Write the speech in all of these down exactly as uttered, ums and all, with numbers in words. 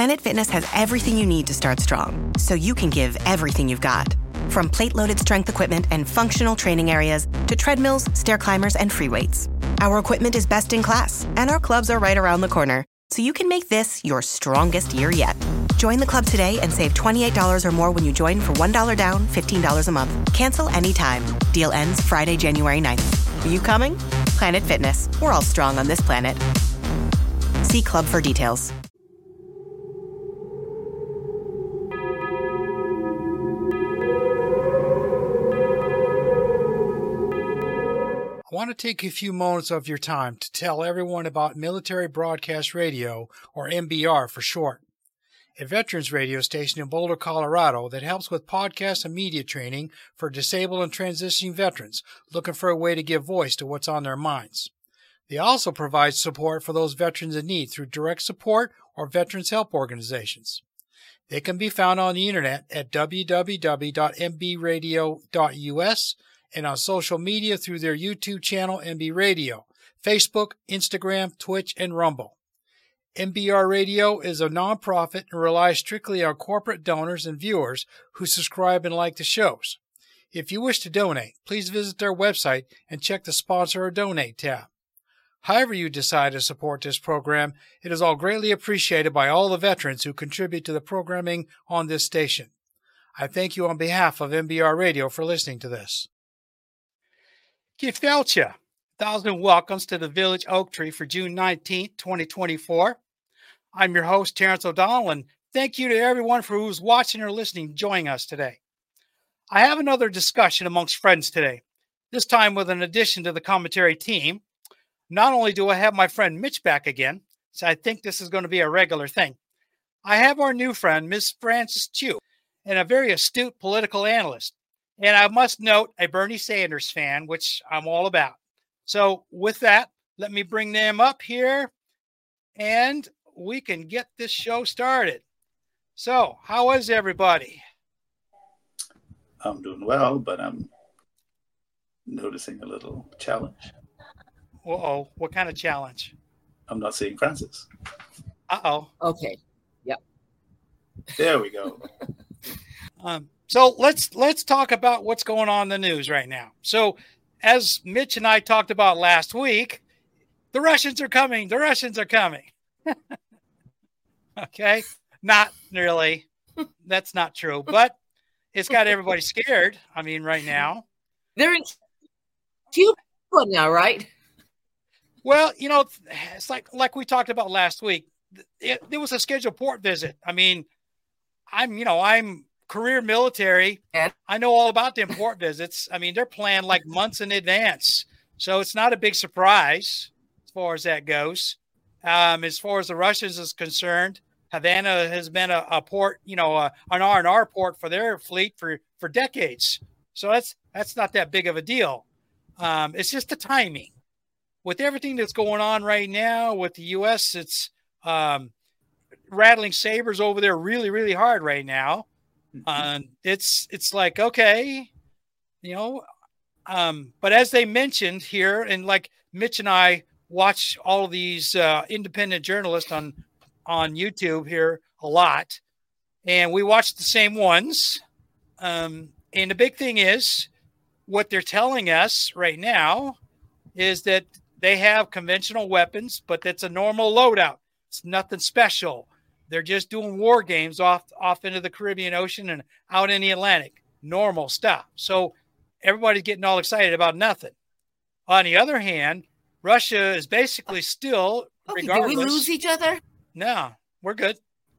Planet Fitness has everything you need to start strong, so you can give everything you've got. From plate-loaded strength equipment and functional training areas to treadmills, stair climbers, and free weights. Our equipment is best in class, and our clubs are right around the corner, so you can make this your strongest year yet. Join the club today and save twenty-eight dollars or more when you join for one dollar down, fifteen dollars a month. Cancel anytime. Deal ends Friday, January ninth. Are you coming? Planet Fitness. We're all strong on this planet. See club for details. I want to take a few moments of your time to tell everyone about Military Broadcast Radio, or M B R for short, a veterans radio station in Boulder, Colorado that helps with podcast and media training for disabled and transitioning veterans looking for a way to give voice to what's on their minds. They also provide support for those veterans in need through direct support or veterans help organizations. They can be found on the internet at w w w dot m b radio dot u s and on social media through their YouTube channel, M B Radio, Facebook, Instagram, Twitch, and Rumble. M B R Radio is a nonprofit and relies strictly on corporate donors and viewers who subscribe and like the shows. If you wish to donate, please visit their website and check the Sponsor or Donate tab. However you decide to support this program, it is all greatly appreciated by all the veterans who contribute to the programming on this station. I thank you on behalf of M B R Radio for listening to this. Gefelcha. Thousand welcomes to the Village Oak Tree for June nineteenth, twenty twenty-four. I'm your host, Terrence O'Donnell, and thank you to everyone for who's watching or listening, joining us today. I have another discussion amongst friends today, this time with an addition to the commentary team. Not only do I have my friend Mitch back again, so I think this is going to be a regular thing, I have our new friend, Miss Frances Chu, and a very astute political analyst. And I must note, a Bernie Sanders fan, which I'm all about. So with that, let me bring them up here and we can get this show started. So how is everybody? I'm doing well, but I'm noticing a little challenge. Uh-oh, what kind of challenge? I'm not seeing Frances. Uh-oh. Okay. Yep. There we go. um, so let's let's talk about what's going on in the news right now. So as Mitch and I talked about last week, the Russians are coming. The Russians are coming. Okay. Not really. That's not true, but it's got everybody scared. I mean, right now. They're in Cuba now, right? Well, you know, it's like like we talked about last week. It, it was a scheduled port visit. I mean, I'm, you know, I'm career military. Yeah. I know all about the port visits. I mean, they're planned like months in advance. So it's not a big surprise as far as that goes. Um, as far as the Russians is concerned, Havana has been a, a port, you know, a, an R and R port for their fleet for, for decades. So that's that's not that big of a deal. Um, it's just the timing. With everything that's going on right now with the U S, it's um, rattling sabers over there really, really hard right now. Uh, it's it's like, okay, you know, um, but as they mentioned here, and like Mitch and I watch all of these uh, independent journalists on on YouTube here a lot, and we watch the same ones. Um, and the big thing is what they're telling us right now is that they have conventional weapons, but that's a normal loadout. It's nothing special. They're just doing war games off, off into the Caribbean Ocean and out in the Atlantic. Normal stuff. So everybody's getting all excited about nothing. On the other hand, Russia is basically still, Okay, regardless. did we lose each other? No, we're good.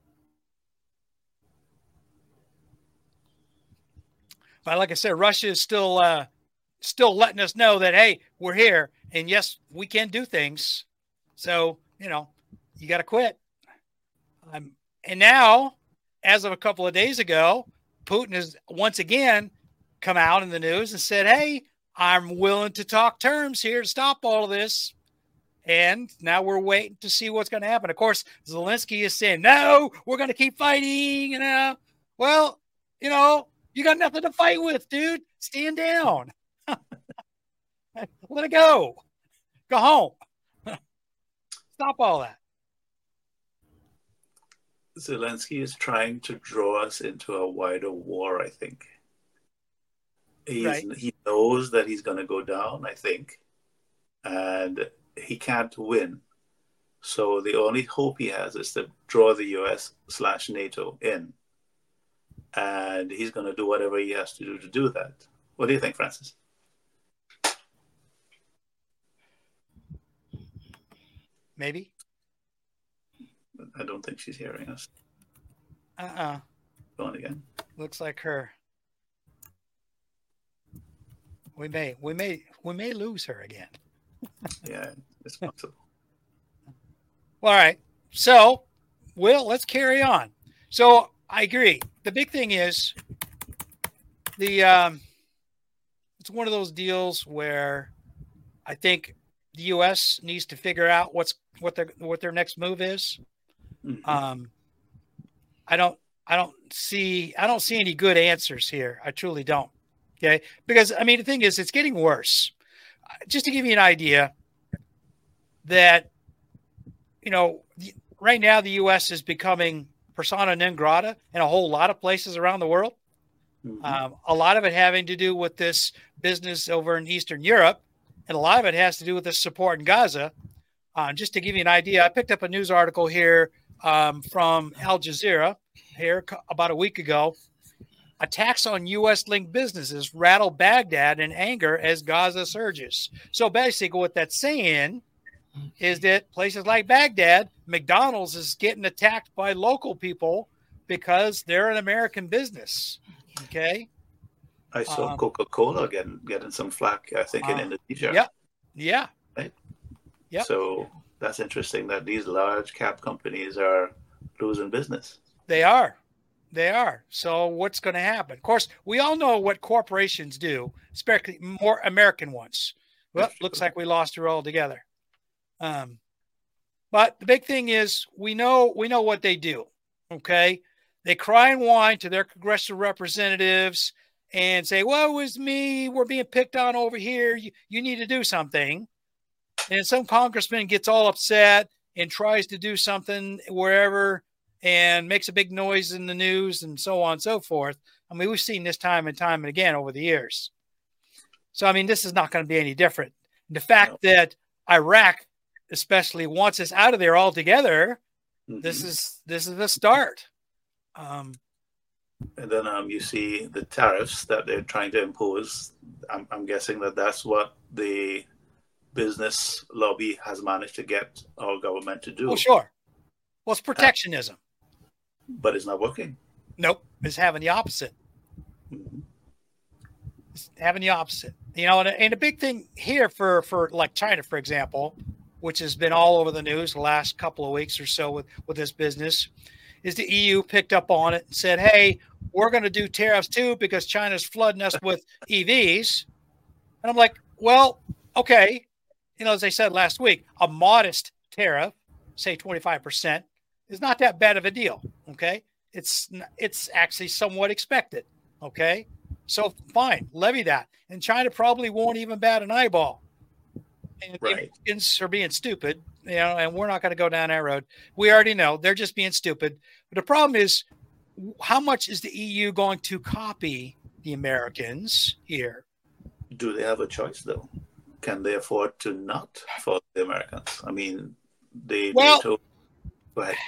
But like I said, Russia is still uh, still letting us know that, hey, we're here. And yes, we can do things. So, you know, you got to quit. Um, and now, as of a couple of days ago, Putin has once again come out in the news and said, hey, I'm willing to talk terms here to stop all of this. And now we're waiting to see what's going to happen. Of course, Zelensky is saying, no, we're going to keep fighting. You know, well, you know, you got nothing to fight with, dude. Stand down. Let it go. Go home. Stop all that. Zelensky is trying to draw us into a wider war, I think. He's, Right. He knows that he's going to go down, I think, and he can't win. So the only hope he has is to draw the U S slash NATO in. And he's going to do whatever he has to do to do that. What do you think, Francis? Maybe. I don't think she's hearing us. Uh-uh. Going again. Looks like her. We may, we may, we may lose her again. Yeah, it's possible. All right. So, Will, let's carry on. So I agree. The big thing is the um, it's one of those deals where I think the U S needs to figure out what's what their what their next move is. Mm-hmm. Um, I don't I don't see I don't see any good answers here. I truly don't. Okay, because I mean the thing is it's getting worse. Just to give you an idea, that you know right now the U S is becoming persona non grata in a whole lot of places around the world. Mm-hmm. Um, a lot of it having to do with this business over in Eastern Europe, and a lot of it has to do with the support in Gaza. Uh, just to give you an idea, I picked up a news article here um, from Al Jazeera here about a week ago. Attacks on U S-linked businesses rattle Baghdad in anger as Gaza surges. So basically what that's saying is that places like Baghdad, McDonald's is getting attacked by local people because they're an American business. Okay. I saw Um, Coca-Cola getting getting some flack, I think, in uh, Indonesia. Yeah. Yeah. Right? Yep. So that's interesting that these large cap companies are losing business. They are. They are. So what's going to happen? Of course, we all know what corporations do, especially more American ones. Well, looks like we lost her altogether. Um, but the big thing is we know we know what they do. Okay. They cry and whine to their congressional representatives and say, well, it was me. We're being picked on over here. You, you need to do something. And some congressman gets all upset and tries to do something wherever and makes a big noise in the news and so on and so forth. I mean, we've seen this time and time and again over the years. So, I mean, this is not going to be any different. The fact no. that Iraq especially wants us out of there altogether, mm-hmm. this is this is the start. Um, and then um, you see the tariffs that they're trying to impose. I'm, I'm guessing that that's what the business lobby has managed to get our government to do. Well, sure. Well, it's protectionism. But it's not working. Nope. It's having the opposite. Mm-hmm. It's having the opposite. You know, and, and a big thing here for, for like China, for example, which has been all over the news the last couple of weeks or so with, with this business, is the E U picked up on it and said, hey, we're going to do tariffs too because China's flooding us with E Vs. And I'm like, well, okay. You know, as I said last week, a modest tariff, say twenty-five percent, is not that bad of a deal, okay? It's it's actually somewhat expected, okay? So fine, levy that. And China probably won't even bat an eyeball. And right. Indians are being stupid, you know, and we're not going to go down that road. We already know they're just being stupid. But the problem is, how much is the E U going to copy the Americans here? Do they have a choice, though? Can they afford to not follow the Americans? I mean, they well, NATO. Go ahead.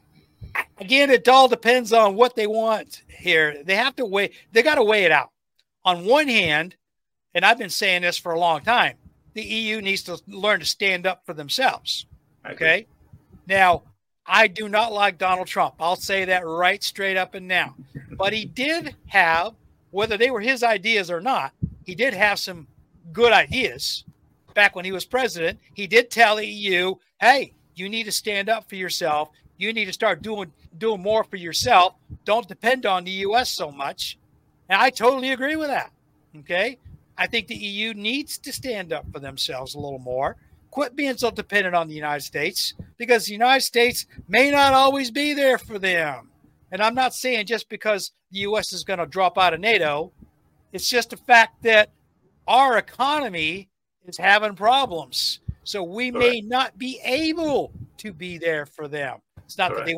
Again, it all depends on what they want here. They have to weigh, they got to weigh it out. On one hand, and I've been saying this for a long time, the E U needs to learn to stand up for themselves. Okay. Now, I do not like Donald Trump. I'll say that right straight up and now. But he did have, whether they were his ideas or not, he did have some good ideas back when he was president. He did tell the E U, hey, you need to stand up for yourself. You need to start doing doing more for yourself. Don't depend on the U S so much. And I totally agree with that. Okay. I think the E U needs to stand up for themselves a little more. Quit being so dependent on the United States, because the United States may not always be there for them. And I'm not saying just because the U S is going to drop out of NATO. It's just a fact that our economy is having problems. So we may Correct. not be able to be there for them. It's not Correct. that they won't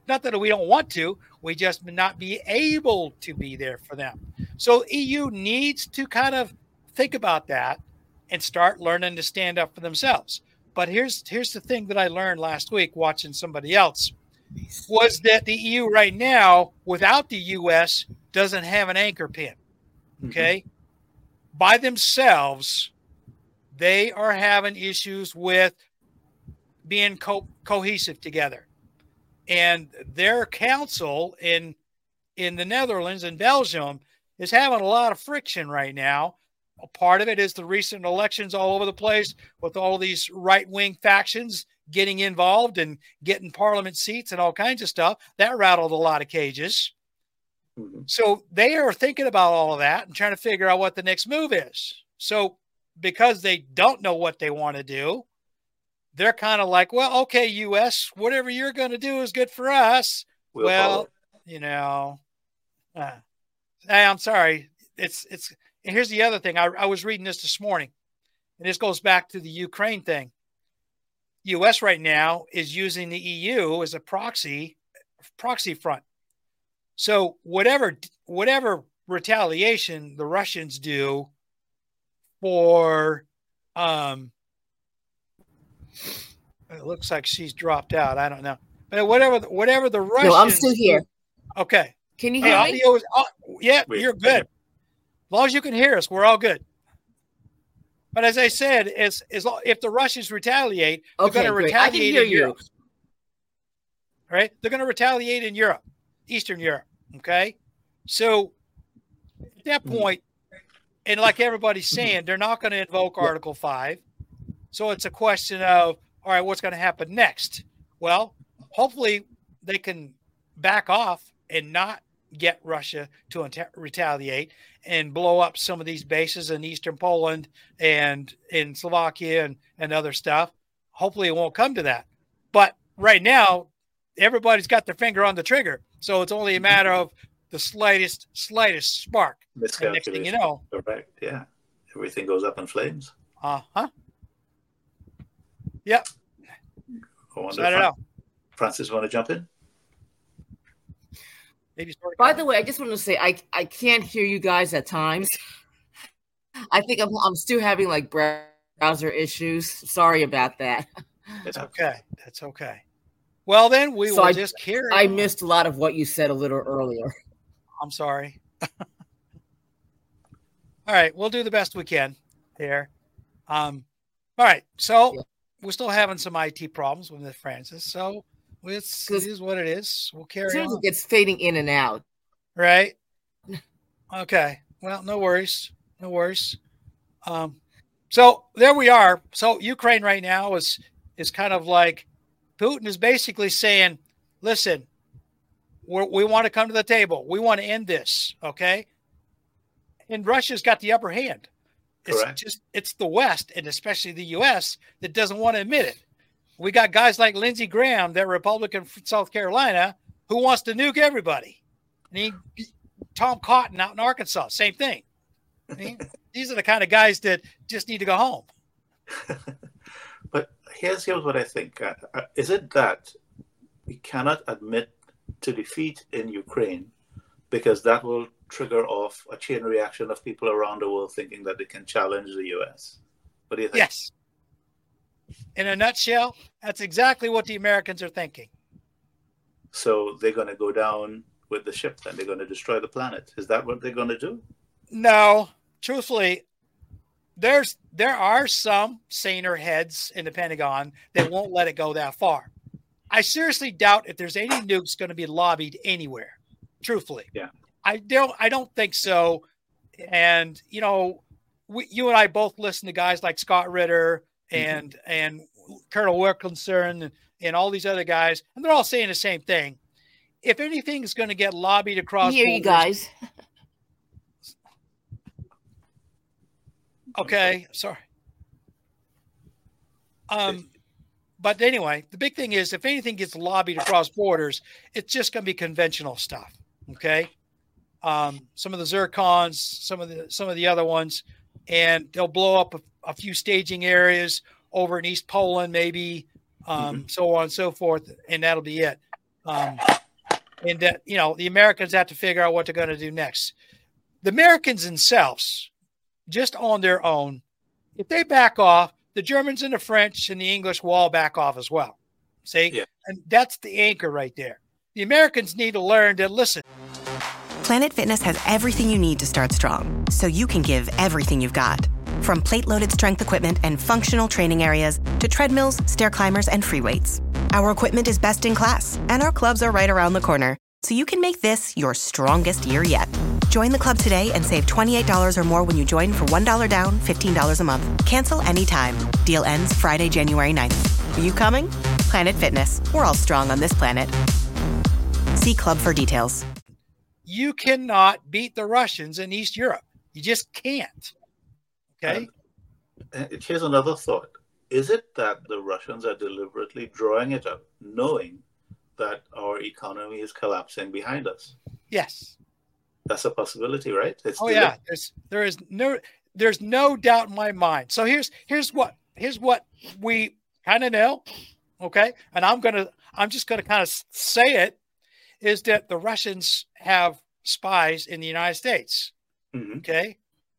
Not that we don't want to, we just may not be able to be there for them. So E U needs to kind of think about that and start learning to stand up for themselves. But here's here's the thing that I learned last week watching somebody else, was that the E U right now, without the U S, doesn't have an anchor pin. Okay? Mm-hmm. By themselves, they are having issues with being co- cohesive together. And their council in in the Netherlands and Belgium is having a lot of friction right now. A part of it is the recent elections all over the place with all these right-wing factions getting involved and getting parliament seats and all kinds of stuff. That rattled a lot of cages. Mm-hmm. So they are thinking about all of that and trying to figure out what the next move is. So because they don't know what they want to do, they're kind of like, well, okay, U S, whatever you're going to do is good for us. We'll, well, you know, uh, I'm sorry. It's, it's, and here's the other thing. I, I was reading this this morning, and this goes back to the Ukraine thing. U S right now is using the E U as a proxy, proxy front. So whatever, whatever retaliation the Russians do for, um, it looks like she's dropped out. I don't know, but whatever, whatever the Russians. No, I'm still here. Do, okay. Can you hey, hear audio me? Is, oh, yeah, Wait, you're good. As long as you can hear us, we're all good. But as I said, as, as long, if the Russians retaliate, they're okay, going to retaliate I can hear in you. Europe. Right? They're going to retaliate in Europe, Eastern Europe. Okay. So at that point, and like everybody's saying, they're not going to invoke Article five. So it's a question of, all right, what's going to happen next? Well, hopefully they can back off and not get Russia to ret- retaliate and blow up some of these bases in Eastern Poland and in Slovakia and, and other stuff. Hopefully it won't come to that. But right now, everybody's got their finger on the trigger. So it's only a matter of the slightest, slightest spark. And next thing you know. Correct. Yeah. Everything goes up in flames. Uh-huh. Yep. I, so I don't know. Francis, want to jump in? Maybe. By the way, I just want to say I I can't hear you guys at times. I think I'm I'm still having like browser issues. Sorry about that. It's okay. That's okay. Well, then we so will I, just carry. I on. missed a lot of what you said a little earlier. I'm sorry. All right, we'll do the best we can here. Um, all right, so. Yeah. We're still having some I T problems with Miss Francis, so it's, it is what it is. We'll carry as on. As it gets fading in and out. Right? Okay. Well, no worries. No worries. Um, so there we are. So Ukraine right now is is kind of like Putin is basically saying, listen, we're, we want to come to the table. We want to end this, okay? And Russia's got the upper hand. It's Correct. just, it's the West, and especially the U S, that doesn't want to admit it. We got guys like Lindsey Graham, that Republican from South Carolina, who wants to nuke everybody. And he, Tom Cotton out in Arkansas, same thing. I mean, these are the kind of guys that just need to go home. But here's, here's what I think. Uh, uh, is it that we cannot admit to defeat in Ukraine because that will trigger off a chain reaction of people around the world thinking that they can challenge the U S? What do you think? Yes. In a nutshell, that's exactly what the Americans are thinking. So they're going to go down with the ship and they're going to destroy the planet. Is that what they're going to do? No. Truthfully, there's there are some saner heads in the Pentagon that won't let it go that far. I seriously doubt if there's any nukes going to be lobbied anywhere. Truthfully. Yeah. I don't I don't think so. And, you know, we, you and I both listen to guys like Scott Ritter and mm-hmm. and Colonel Wilkinson and, and all these other guys, and they're all saying the same thing. If anything is going to get lobbied across Here borders, you guys. Okay, sorry. Um, but anyway, the big thing is if anything gets lobbied across borders, it's just going to be conventional stuff. Okay. Um, some of the zircons, some of the some of the other ones, and they'll blow up a, a few staging areas over in East Poland, maybe, um, mm-hmm. so on and so forth, and that'll be it. Um, and that, you know, the Americans have to figure out what they're going to do next. The Americans themselves, just on their own, if they back off, the Germans and the French and the English will all back off as well. See? Yeah. And that's the anchor right there. The Americans need to learn to listen. Planet Fitness has everything you need to start strong, so you can give everything you've got. From plate-loaded strength equipment and functional training areas to treadmills, stair climbers, and free weights. Our equipment is best in class, and our clubs are right around the corner, so you can make this your strongest year yet. Join the club today and save twenty-eight dollars or more when you join for one dollar down, fifteen dollars a month. Cancel anytime. Deal ends Friday, January ninth. Are you coming? Planet Fitness. We're all strong on this planet. See club for details. You cannot beat the Russians in East Europe. You just can't. Okay? And here's another thought. Is it that the Russians are deliberately drawing it up, knowing that our economy is collapsing behind us? Yes. That's a possibility, right? It's oh yeah, there's there is no there's no doubt in my mind. So here's here's what here's what we kind of know, okay? And I'm gonna I'm just gonna kind of say it is that the Russians have spies in the United States. Mm-hmm. Okay,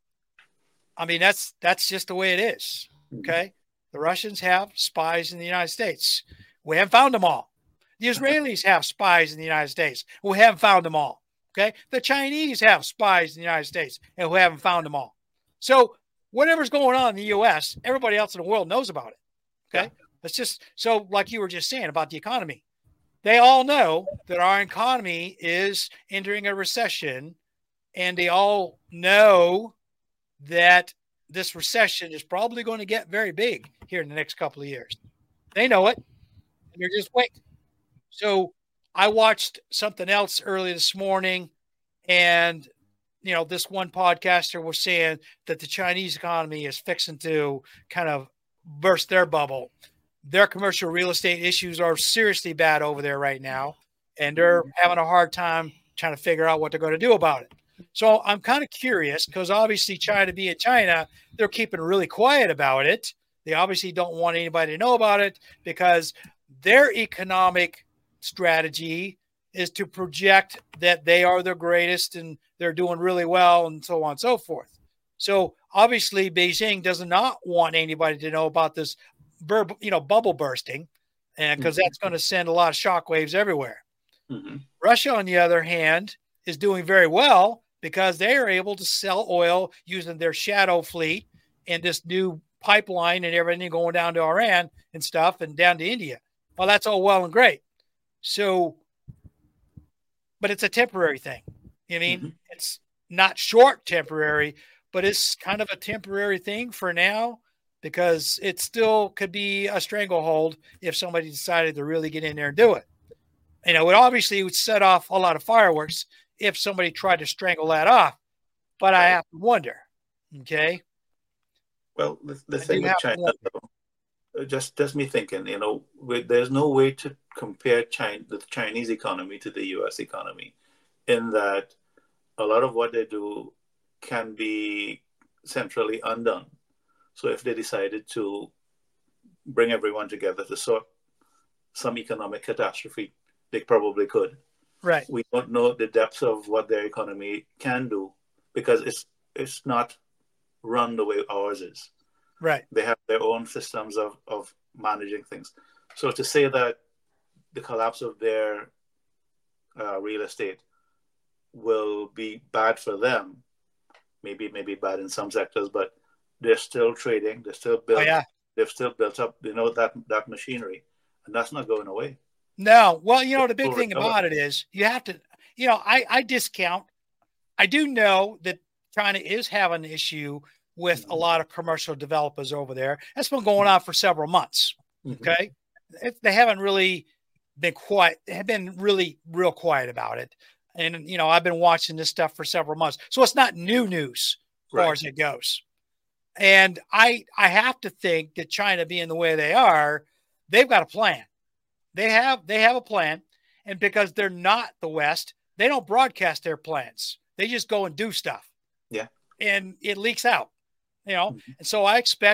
I mean that's that's just the way it is. Okay, mm-hmm. The Russians have spies in the United States. We haven't found them all. The Israelis have spies in the United States. We haven't found them all. Okay, the Chinese have spies in the United States, and we haven't found them all. So whatever's going on in the U S, everybody else in the world knows about it. Okay, yeah. That's just so, like you were just saying about the economy. They all know that our economy is entering a recession, and they all know that this recession is probably going to get very big here in the next couple of years. They know it, and they're just waiting. So I watched something else early this morning, and, you know, this one podcaster was saying that the Chinese economy is fixing to kind of burst their bubble. Their commercial real estate issues are seriously bad over there right now, and they're having a hard time trying to figure out what they're going to do about it. So I'm kind of curious because obviously China being China, they're keeping really quiet about it. They obviously don't want anybody to know about it because their economic strategy is to project that they are the greatest and they're doing really well and so on and so forth. So obviously Beijing does not want anybody to know about this, bur- you know, bubble bursting, and because mm-hmm. that's going to send a lot of shockwaves everywhere. Mm-hmm. Russia, on the other hand, is doing very well because they are able to sell oil using their shadow fleet and this new pipeline and everything going down to Iran and stuff and down to India. Well, that's all well and great. So, but it's a temporary thing. I mean, mm-hmm. It's not short temporary, but it's kind of a temporary thing for now because it still could be a stranglehold if somebody decided to really get in there and do it. You know, it obviously would set off a lot of fireworks if somebody tried to strangle that off, but I have to wonder, okay? Well, the, the thing with China, though, just, just me thinking, you know, there's no way to compare China, the Chinese economy to the U S economy in that a lot of what they do can be centrally undone. So if they decided to bring everyone together to sort some economic catastrophe, they probably could. Right. We don't know the depths of what their economy can do because it's it's not run the way ours is. Right. They have their own systems of, of managing things. So to say that the collapse of their uh, real estate will be bad for them, maybe maybe bad in some sectors, but they're still trading. They're still built. Oh, yeah. They've still built up, you know, that that machinery, and that's not going away. No. Well, you know, the big thing about it is you have to, you know, I, I discount. I do know that China is having an issue with mm-hmm. a lot of commercial developers over there. That's been going on for several months. Mm-hmm. Okay. It, they haven't really been quiet. They have been really real quiet about it. And, you know, I've been watching this stuff for several months. So it's not new news as right. far as it goes. And I, I have to think that China being the way they are, they've got a plan. They have they have a plan, and because they're not the West, they don't broadcast their plans. They just go and do stuff. Yeah. And it leaks out, you know. Mm-hmm. And so I expect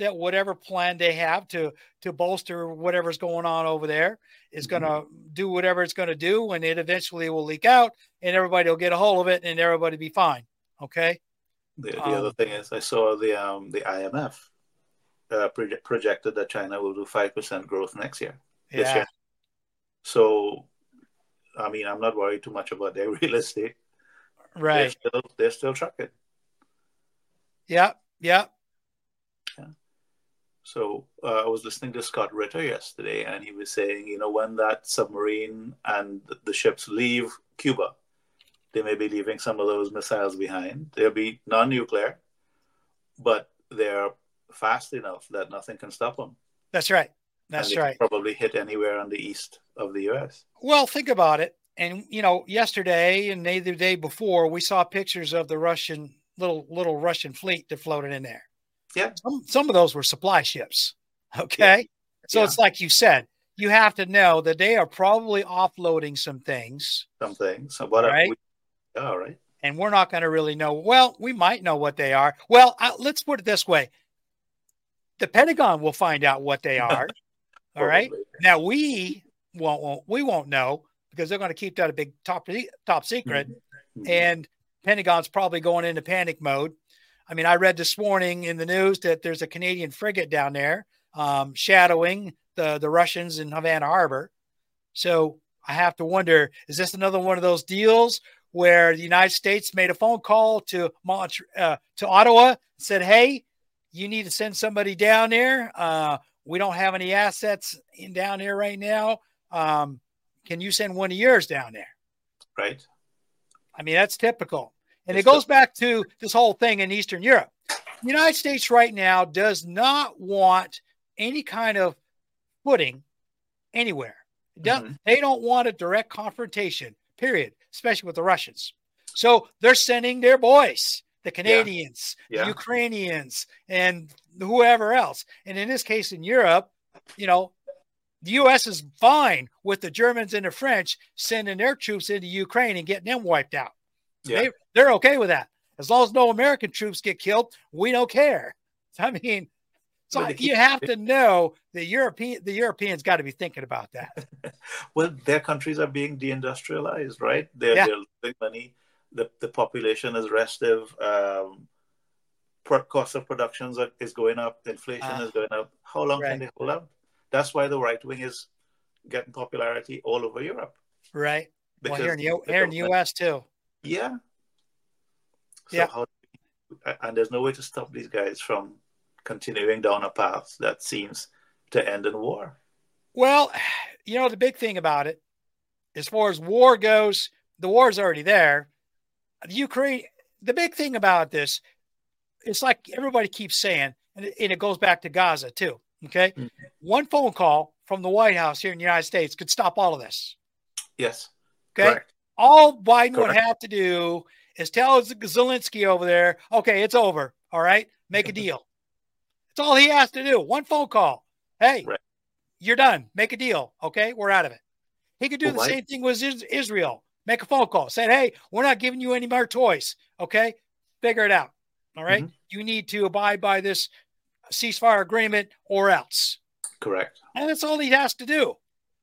that whatever plan they have to to bolster whatever's going on over there is going to do whatever it's going to do, and it eventually will leak out, and everybody will get a hold of it, and everybody be fine. Okay. The, the um, other thing is, I saw the um, the I M F uh, proje- projected that China will do five percent growth next year. This yeah. year. So, I mean, I'm not worried too much about their real estate. Right. They're still, they're still trucking. Yeah. Yeah. Yeah. So uh, I was listening to Scott Ritter yesterday, and he was saying, you know, when that submarine and the, the ships leave Cuba, they may be leaving some of those missiles behind. They'll be non-nuclear, but they're fast enough that nothing can stop them. That's right. That's and they right. can probably hit anywhere on the east of the U S. Well, think about it. And, you know, yesterday and the day before, we saw pictures of the Russian little little Russian fleet that floated in there. Yeah. Some, some of those were supply ships. Okay. Yeah. So yeah. It's like you said, you have to know that they are probably offloading some things. Some things. So what right? We, all right. And we're not going to really know. Well, we might know what they are. Well, I, let's put it this way. The Pentagon will find out what they are. All right. Now we won't, won't we won't know because they're going to keep that a big top top secret. Mm-hmm. And Pentagon's probably going into panic mode. I mean, I read this morning in the news that there's a Canadian frigate down there um, shadowing the the Russians in Havana Harbor. So I have to wonder: is this another one of those deals where the United States made a phone call to Mont- uh, to Ottawa and said, "Hey, you need to send somebody down there. Uh, we don't have any assets in down there right now. Um, can you send one of yours down there?" Right. I mean, that's typical. And it's it goes back to this whole thing in Eastern Europe. The United States right now does not want any kind of footing anywhere. Mm-hmm. They don't want a direct confrontation, period, especially with the Russians. So they're sending their boys, the Canadians, yeah. Yeah. the Ukrainians, and whoever else. And in this case, in Europe, you know, the U S is fine with the Germans and the French sending their troops into Ukraine and getting them wiped out. Yeah. They, they're okay with that. As long as no American troops get killed, we don't care. I mean, so keep, you have to know the European, the Europeans got to be thinking about that. Well, their countries are being deindustrialized, right? They're, yeah. they're losing money. The, the population is restive. Um, cost of productions are, is going up. Inflation uh, is going up. How long right. can they hold up? That's why the right wing is getting popularity all over Europe. Right. Well, here in, U- here in the U S too. Yeah. So yeah. How, and there's no way to stop these guys from continuing down a path that seems to end in war. Well, you know, the big thing about it, as far as war goes, the war is already there. The Ukraine, the big thing about this, it's like everybody keeps saying, and it, and it goes back to Gaza too. Okay. Mm-hmm. One phone call from the White House here in the United States could stop all of this. Yes. Okay. Correct. All Biden Correct. would have to do is tell Zelensky over there, okay, it's over. All right. Make a deal. That's all he has to do. One phone call. Hey, right. you're done. Make a deal. Okay. We're out of it. He could do well, the right. same thing with Israel. Make a phone call. Say, hey, we're not giving you any more toys. Okay. Figure it out. All right. Mm-hmm. You need to abide by this ceasefire agreement or else. Correct. And that's all he has to do.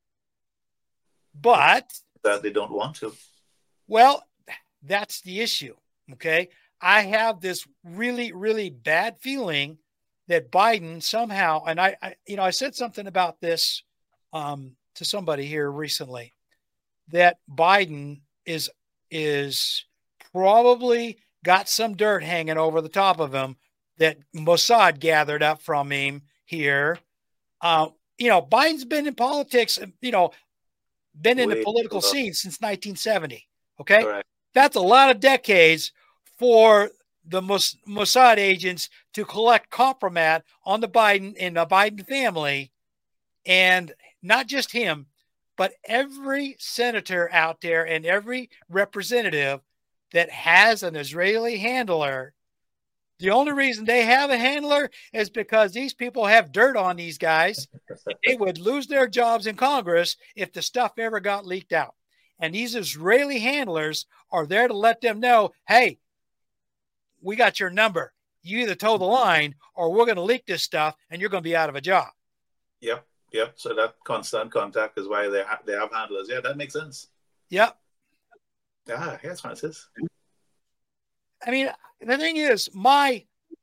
But that they don't want to. Well, that's the issue. Okay. I have this really, really bad feeling that Biden somehow, and I, I you know, I said something about this um, to somebody here recently, that Biden is, is probably got some dirt hanging over the top of him that Mossad gathered up from him here. Uh, you know, Biden's been in politics, you know, been in Wait, the political scene since nineteen seventy. Okay. Correct. That's a lot of decades for the Mossad agents to collect compromat on the Biden and the Biden family. And not just him, but every senator out there and every representative that has an Israeli handler. The only reason they have a handler is because these people have dirt on these guys. They would lose their jobs in Congress if the stuff ever got leaked out. And these Israeli handlers are there to let them know, hey, we got your number. you either toe the line or we're going to leak this stuff and you're going to be out of a job. Yep, yep. So that constant contact is why they have they have handlers. Yeah, that makes sense. Yep. Ah, yes, Francis. I mean, the thing is, my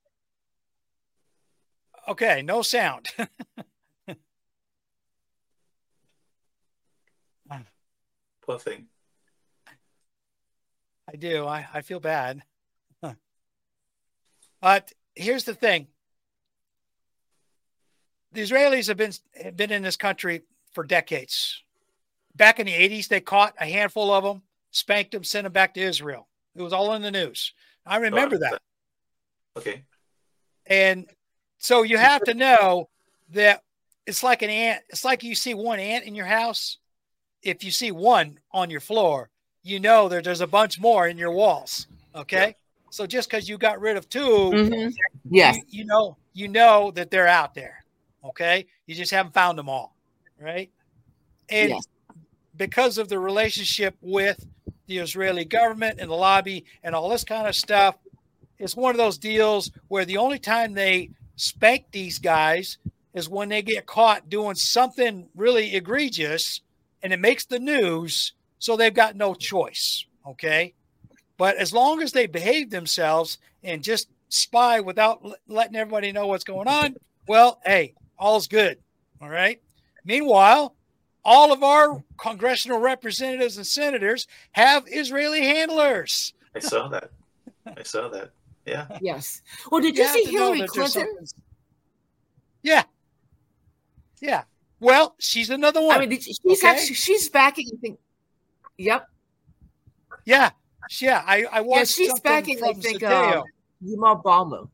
okay, no sound. Poor thing. I do. I, I feel bad. Huh. But here's the thing. The Israelis have been, have been in this country for decades. Back in the eighties, they caught a handful of them, spanked them, sent them back to Israel. It was all in the news. I remember that. Okay. And so you have to know that it's like an ant. It's like you see one ant in your house. If you see one on your floor, you know that there's a bunch more in your walls. Okay. Yeah. So just because you got rid of two, mm-hmm. yes. you, you know, you know that they're out there. Okay. You just haven't found them all. Right. And yes. because of the relationship with the Israeli government and the lobby and all this kind of stuff, it's one of those deals where the only time they spank these guys is when they get caught doing something really egregious and it makes the news, so they've got no choice, okay? But as long as they behave themselves and just spy without l- letting everybody know what's going on, well, hey, all's good, all right? Meanwhile, all of our congressional representatives and senators have Israeli handlers. I saw that. I saw that. Yeah. Yes. Well, did you, you see Hillary Clinton? Yeah. Yeah. Well, she's another one. I mean, she's okay? actually she's backing. I think. Yep. Yeah. Yeah. I I watched. Yeah, she's backing. I think um, Jamal Bowman.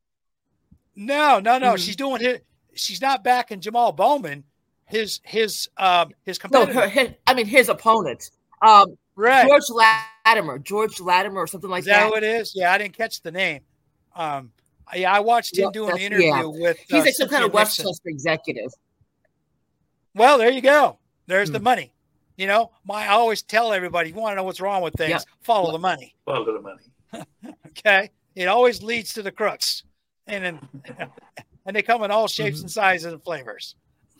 No, no, no. Mm-hmm. She's doing it. She's not backing Jamal Bowman. His his um his competitor. No, her, his, I mean his opponent. Um, right. George Latimer. George Latimer or something like is that. that. Who it is? Yeah, I didn't catch the name. Um, yeah, I watched him yep, do an interview yeah. with. He's uh, like some kind of Nixon. Westchester executive. Well, there you go. There's hmm. the money. You know, my I always tell everybody, you want to know what's wrong with things, yep. follow yep. the money. Follow the money. Okay, it always leads to the crooks, and then, and they come in all shapes mm-hmm. and sizes and flavors.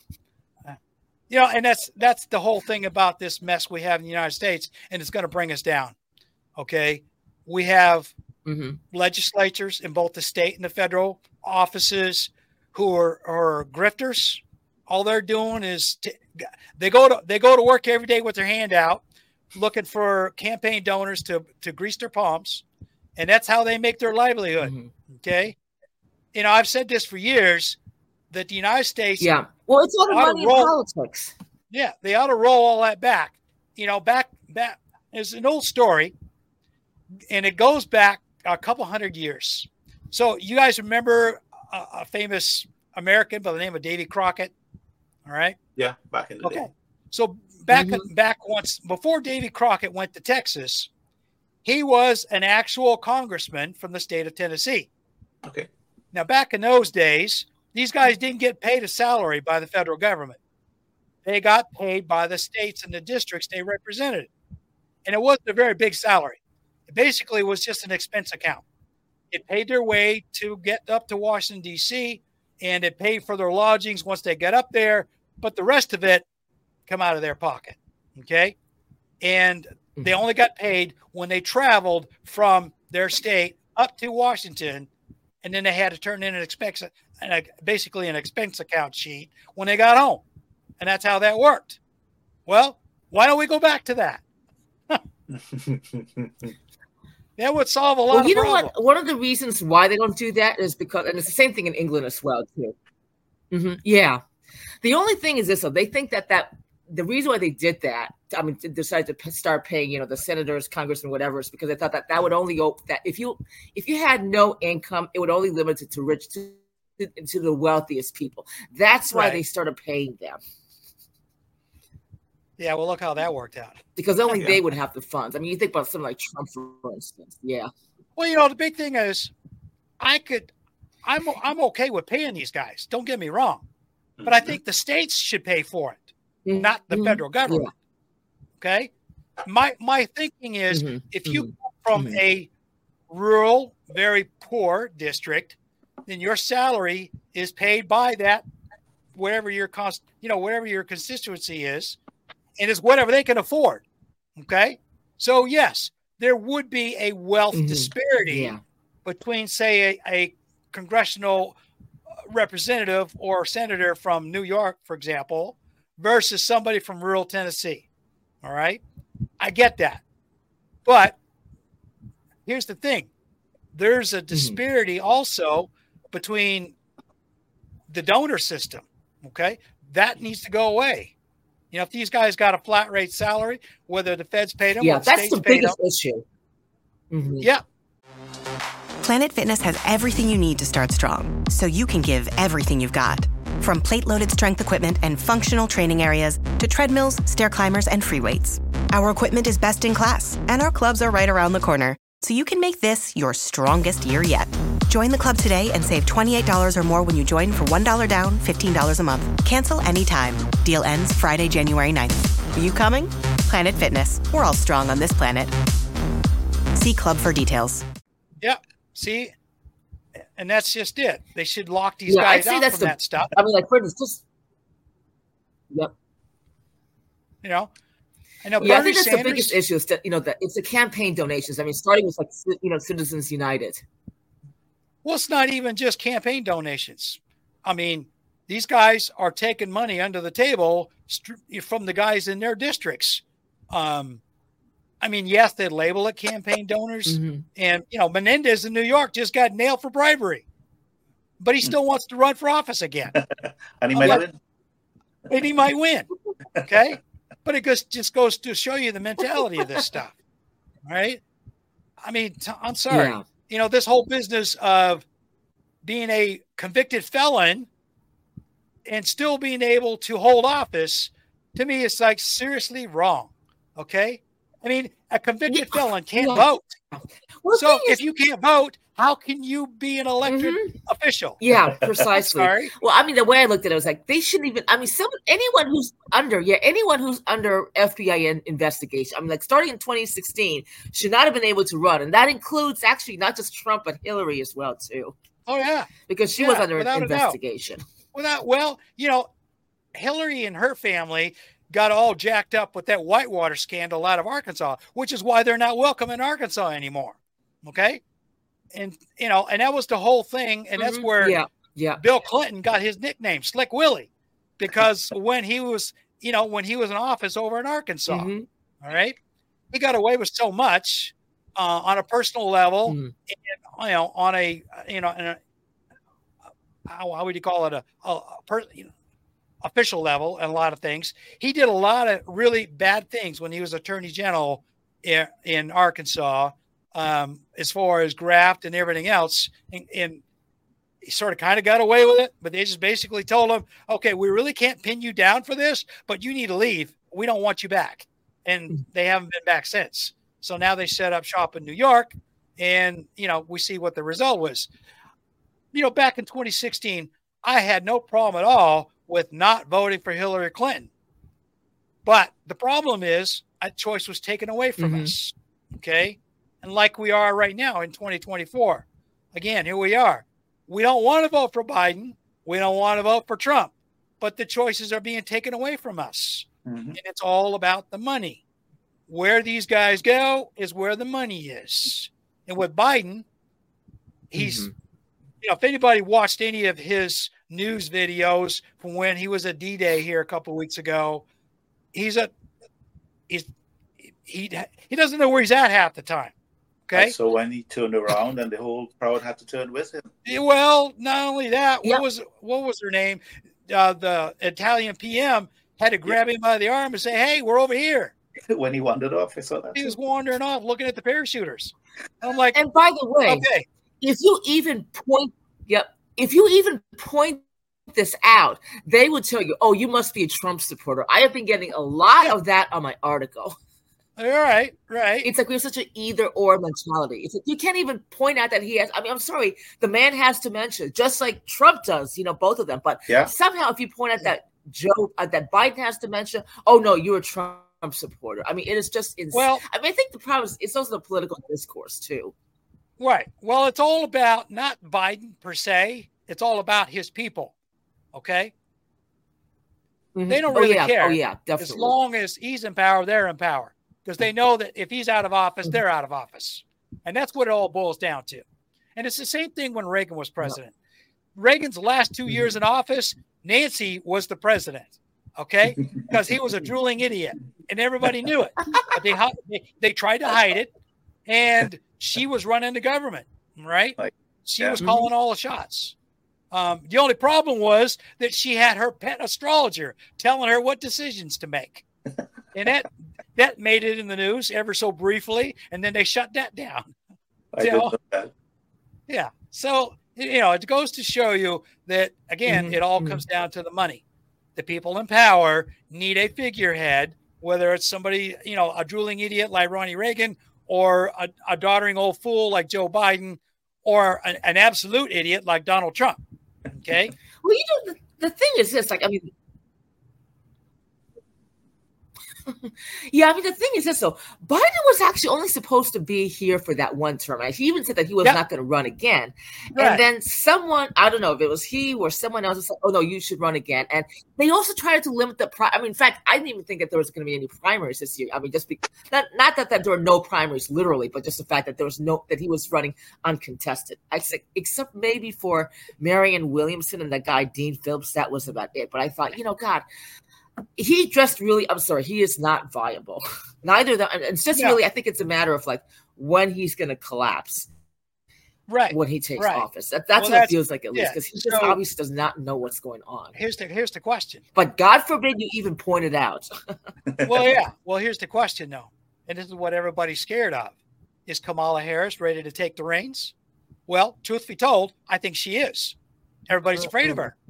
You know, and that's that's the whole thing about this mess we have in the United States, and it's going to bring us down. Okay, we have mm-hmm. legislatures in both the state and the federal offices who are, are grifters. All they're doing is t- they go to they go to work every day with their hand out, looking for campaign donors to to grease their palms, and that's how they make their livelihood. Mm-hmm. Okay, you know, I've said this for years that the United States, yeah, well, it's all the money in politics. Yeah, they ought to roll all that back. You know, back back is an old story, and it goes back a couple hundred years. So you guys remember a, a famous American by the name of Davy Crockett? All right. Yeah, back in the okay. day. So back mm-hmm. back once before Davy Crockett went to Texas, he was an actual congressman from the state of Tennessee. Okay. Now, back in those days, these guys didn't get paid a salary by the federal government. They got paid by the states and the districts they represented. And it wasn't a very big salary. It basically was just an expense account. It paid their way to get up to Washington, D C, and it paid for their lodgings once they got up there. But the rest of it come out of their pocket. Okay. And they only got paid when they traveled from their state up to Washington. And then they had to turn in an expense, basically an expense account sheet when they got home. And that's how that worked. Well, why don't we go back to that? That would solve a lot well, of you know problems. what? One of the reasons why they don't do that is because, and it's the same thing in England as well, too. Mm-hmm. Yeah. The only thing is this, though, they think that that the reason why they did that, I mean, to decide to p- start paying, you know, the senators, congressmen, whatever, is because they thought that that would only open that if you if you had no income, it would only limit it to rich to, to, to the wealthiest people. That's why right. they started paying them. Yeah, well, look how that worked out. Because only yeah. they would have the funds. I mean, you think about something like Trump, for instance. Yeah. Well, you know, the big thing is, I could, I'm I'm okay with paying these guys. Don't get me wrong, but I think the states should pay for it, mm-hmm. not the federal government. Yeah. Okay. My my thinking is, mm-hmm. if you mm-hmm. come from mm-hmm. a rural very poor district, then your salary is paid by that, wherever your cost, you know, wherever your constituency is, and it's whatever they can afford. Okay. So yes, there would be a wealth mm-hmm. disparity yeah. between, say, a, a congressional representative or senator from New York, for example, versus somebody from rural Tennessee. All right. I get that. But here's the thing. There's a disparity mm-hmm. also between the donor system. Okay. That needs to go away. You know, if these guys got a flat rate salary, whether the feds paid them yeah, or the that's states the paid biggest them, issue. Mm-hmm. Yeah. Planet Fitness has everything you need to start strong, so you can give everything you've got. From plate-loaded strength equipment and functional training areas to treadmills, stair climbers, and free weights. Our equipment is best in class, and our clubs are right around the corner, so you can make this your strongest year yet. Join the club today and save twenty-eight dollars or more when you join for one dollar down, fifteen dollars a month. Cancel anytime. Deal ends Friday, January ninth. Are you coming? Planet Fitness. We're all strong on this planet. See club for details. Yeah. See? And that's just it. They should lock these yeah, guys out from the, that stuff. I mean, like, for instance, just, yep. You know? I know yeah, Bernie I think that's Sanders, the biggest issue is that, you know, that it's the campaign donations. I mean, starting with, like, you know, Citizens United. Well, it's not even just campaign donations. I mean, these guys are taking money under the table from the guys in their districts. Um, I mean, yes, they label it campaign donors. Mm-hmm. And, you know, Menendez in New York just got nailed for bribery. But he still mm-hmm. wants to run for office again. and he might like, win. And he might win. Okay? But it just, just goes to show you the mentality of this stuff. Right? I mean, t- I'm sorry. Yeah. You know, this whole business of being a convicted felon and still being able to hold office, to me, it's like seriously wrong. Okay? I mean, a convicted yeah. felon can't yeah. vote. Well, so if is, you can't vote, how can you be an elected mm-hmm. official? Yeah, precisely. Sorry. Well, I mean, the way I looked at it, I was like, they shouldn't even, I mean, some anyone who's under, yeah, anyone who's under F B I investigation, I mean, like starting in twenty sixteen, should not have been able to run. And that includes actually not just Trump, but Hillary as well, too. Oh, yeah. Because she yeah, was under investigation. Without, well, you know, Hillary and her family got all jacked up with that Whitewater scandal out of Arkansas, which is why they're not welcome in Arkansas anymore. Okay. And, you know, and that was the whole thing. And that's mm-hmm. where yeah. Yeah. Bill Clinton got his nickname, Slick Willie, because when he was, you know, when he was in office over in Arkansas, mm-hmm. all right, he got away with so much uh, on a personal level, mm-hmm. and, you know, on a, you know, in a, how, how would you call it? A, a, a per, you know, official level and a lot of things. He did a lot of really bad things when he was Attorney General in, in Arkansas, um, as far as graft and everything else. And, and he sort of kind of got away with it, but they just basically told him, okay, we really can't pin you down for this, but you need to leave. We don't want you back. And they haven't been back since. So now they set up shop in New York, and, you know, we see what the result was. You know, back in twenty sixteen, I had no problem at all with not voting for Hillary Clinton. But the problem is that choice was taken away from mm-hmm. us. Okay. And like we are right now in twenty twenty-four, again, here we are. We don't want to vote for Biden. We don't want to vote for Trump, but the choices are being taken away from us. Mm-hmm. And it's all about the money. Where these guys go is where the money is. And with Biden, he's, mm-hmm. you know, if anybody watched any of his news videos from when he was at D-Day here a couple of weeks ago, he's a he's he he doesn't know where he's at half the time. Okay, so when he turned around and the whole crowd had to turn with him. Well, not only that, yep. what was what was her name? Uh, the Italian P M had to grab yep. him by the arm and say, "Hey, we're over here." When he wandered off, I saw that. He too. was wandering off, looking at the parachuters. And I'm like, and by the way, okay, if you even point, yep, if you even point this out, they would tell you, "Oh, you must be a Trump supporter." I have been getting a lot yeah. of that on my article. All right, right. It's like we have such an either or mentality. It's like you can't even point out that he has. I mean, I'm sorry, the man has dementia, just like Trump does. You know, both of them. But yeah. somehow, if you point out that Joe, uh, that Biden has dementia, oh no, you're a Trump supporter. I mean, it is just insane. Well, I mean, I think the problem is it's also the political discourse too. Right. Well, it's all about not Biden per se. It's all about his people. Okay. Mm-hmm. They don't oh, really yeah. care. Oh, yeah, definitely. As long as he's in power, they're in power. Because they know that if he's out of office, they're out of office. And that's what it all boils down to. And it's the same thing when Reagan was president. Reagan's last two years in office, Nancy was the president. Okay? Because he was a drooling idiot. And everybody knew it. But they, they, they tried to hide it. And she was running the government. Right? Like, she yeah. was calling all the shots. Um, the only problem was that she had her pet astrologer telling her what decisions to make. And that that made it in the news ever so briefly, and then they shut that down. I you didn't know? know that. Yeah. So, you know, it goes to show you that, again, Mm-hmm. it all comes down to the money. The people in power need a figurehead, whether it's somebody, you know, a drooling idiot like Ronnie Reagan, or a, a doddering old fool like Joe Biden, or an, an absolute idiot like Donald Trump. Okay. Well, you know, the, the thing is this, like, I mean, yeah, I mean, the thing is this, though, Biden was actually only supposed to be here for that one term. Right? He even said that he was yep. not going to run again. Right. And then someone, I don't know if it was he or someone else, was like, oh, no, you should run again. And they also tried to limit the, pri- I mean, in fact, I didn't even think that there was going to be any primaries this year. I mean, just be, not, not that, that there were no primaries, literally, but just the fact that there was no, that he was running uncontested. Except, except maybe for Marianne Williamson and that guy, Dean Phillips, that was about it. But I thought, you know, God, he just really, I'm sorry, he is not viable. Neither that. It's just yeah. really, I think it's a matter of like when he's going to collapse. Right. When he takes right. office. That, that's well, what that's, it feels like, at least, because yeah. he just so, obviously does not know what's going on. Here's the, here's the question. But God forbid you even point it out. Well, yeah. Well, here's the question, though. And this is what everybody's scared of. Is Kamala Harris ready to take the reins? Well, truth be told, I think she is. Everybody's afraid of her.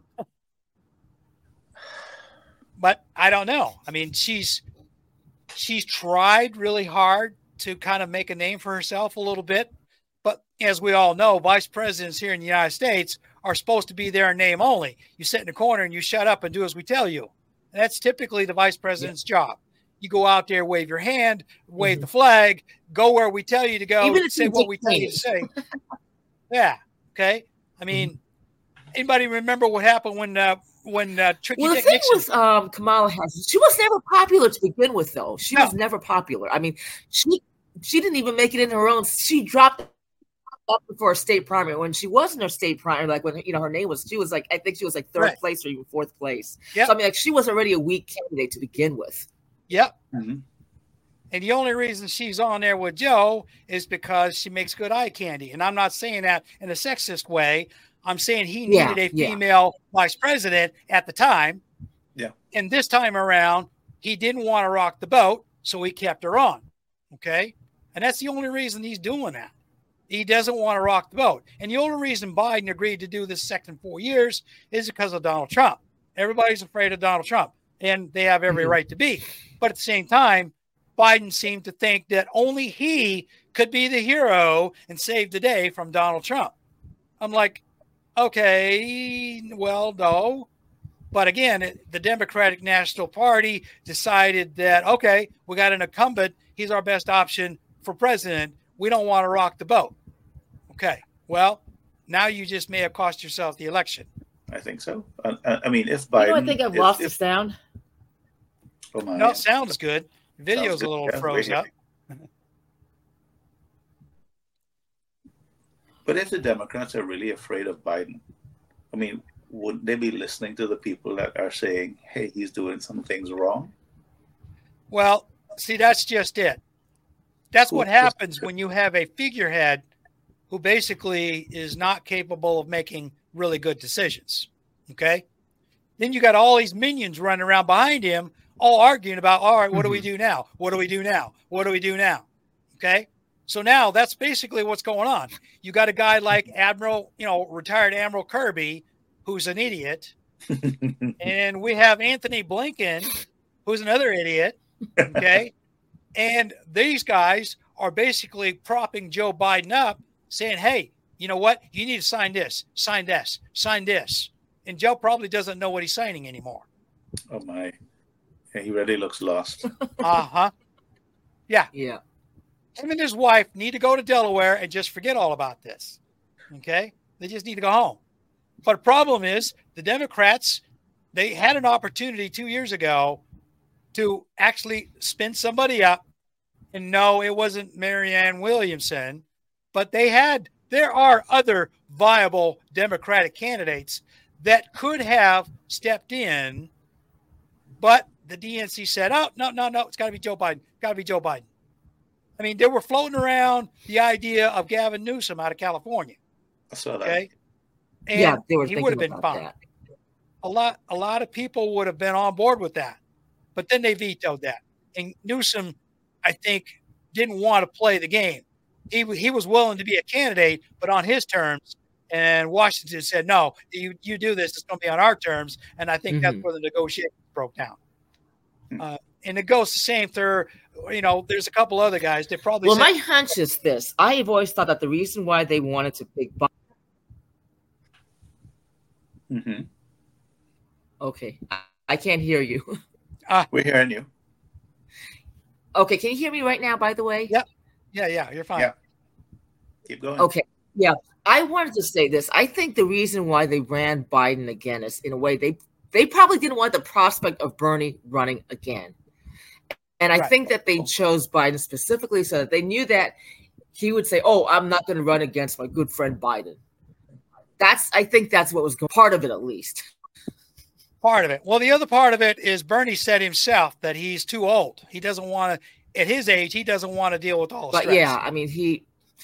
But I don't know. I mean, she's she's tried really hard to kind of make a name for herself a little bit. But as we all know, vice presidents here in the United States are supposed to be there in name only. You sit in the corner and you shut up and do as we tell you. And that's typically the vice president's yeah. job. You go out there, wave your hand, wave mm-hmm. the flag, go where we tell you to go, Even say what we tell you to say. Yeah. Okay. I mean, mm-hmm. anybody remember what happened when uh, when uh, Tricky well, Dick the thing Nixon? with um, Kamala Harris, she was never popular to begin with, though. She no. was never popular. I mean, she she didn't even make it in her own. She dropped up for a state primary when she was in her state primary. Like when you know her name was, she was like I think she was like third right. place or even fourth place. Yep. So I mean, like she was already a weak candidate to begin with. Yep. Mm-hmm. And the only reason she's on there with Joe is because she makes good eye candy. And I'm not saying that in a sexist way. I'm saying he needed yeah, a female yeah. vice president at the time. Yeah. And this time around, he didn't want to rock the boat, so he kept her on. Okay. And that's the only reason he's doing that. He doesn't want to rock the boat. And the only reason Biden agreed to do this second four years is because of Donald Trump. Everybody's afraid of Donald Trump, and they have every mm-hmm. right to be. But at the same time, Biden seemed to think that only he could be the hero and save the day from Donald Trump. I'm like, okay, well, no. But again, it, the Democratic National Party decided that, okay, we got an incumbent. He's our best option for president. We don't want to rock the boat. Okay, well, now you just may have cost yourself the election. I think so. I, I mean, if Biden... You know, I think I've if, lost if, the sound. Oh my! No, sounds good. Video's good. a little yeah, froze up. But if the Democrats are really afraid of Biden, I mean, wouldn't they be listening to the people that are saying, hey, he's doing some things wrong? Well, see, that's just it. That's what happens when you have a figurehead who basically is not capable of making really good decisions. Okay? Then you got all these minions running around behind him, all arguing about, all right, what do we do now? What do we do now? What do we do now? Okay? So now that's basically what's going on. You got a guy like Admiral, you know, retired Admiral Kirby, who's an idiot. And we have Anthony Blinken, who's another idiot. Okay? And these guys are basically propping Joe Biden up, saying, hey, you know what? You need to sign this, sign this, sign this. And Joe probably doesn't know what he's signing anymore. Oh, my. Yeah, he really looks lost. Uh-huh. Yeah. Yeah. him and his wife need to go to Delaware and just forget all about this. Okay? They just need to go home. But the problem is the Democrats, they had an opportunity two years ago to actually spin somebody up. And no, it wasn't Marianne Williamson, but they had, there are other viable Democratic candidates that could have stepped in, but the D N C said, oh, no, no, no, it's got to be Joe Biden. Got to be Joe Biden. I mean, they were floating around the idea of Gavin Newsom out of California. I saw that. Okay. And yeah, they were he would have been fine. That. A lot, a lot of people would have been on board with that, but then they vetoed that. And Newsom, I think, didn't want to play the game. He he was willing to be a candidate, but on his terms. And Washington said, "No, you you do this. It's going to be on our terms." And I think mm-hmm. that's where the negotiations broke down. Mm-hmm. Uh, and it goes the same for, you know, there's a couple other guys. They probably well, said, my hunch is this: I have always thought that the reason why they wanted to pick Biden. Mm-hmm. Okay, I, I can't hear you. Uh, We're hearing you. Okay, can you hear me right now? By the way. Yep. Yeah, yeah, you're fine. Yeah. Keep going. Okay. Yeah. I wanted to say this. I think the reason why they ran Biden again is, in a way, they they probably didn't want the prospect of Bernie running again. And I right. think that they chose Biden specifically so that they knew that he would say, oh, I'm not going to run against my good friend Biden. That's, I think that's what was going, part of it at least. Part of it. Well, the other part of it is Bernie said himself that he's too old. He doesn't want to, at his age, he doesn't want to deal with all the but stress. Yeah, I mean, he,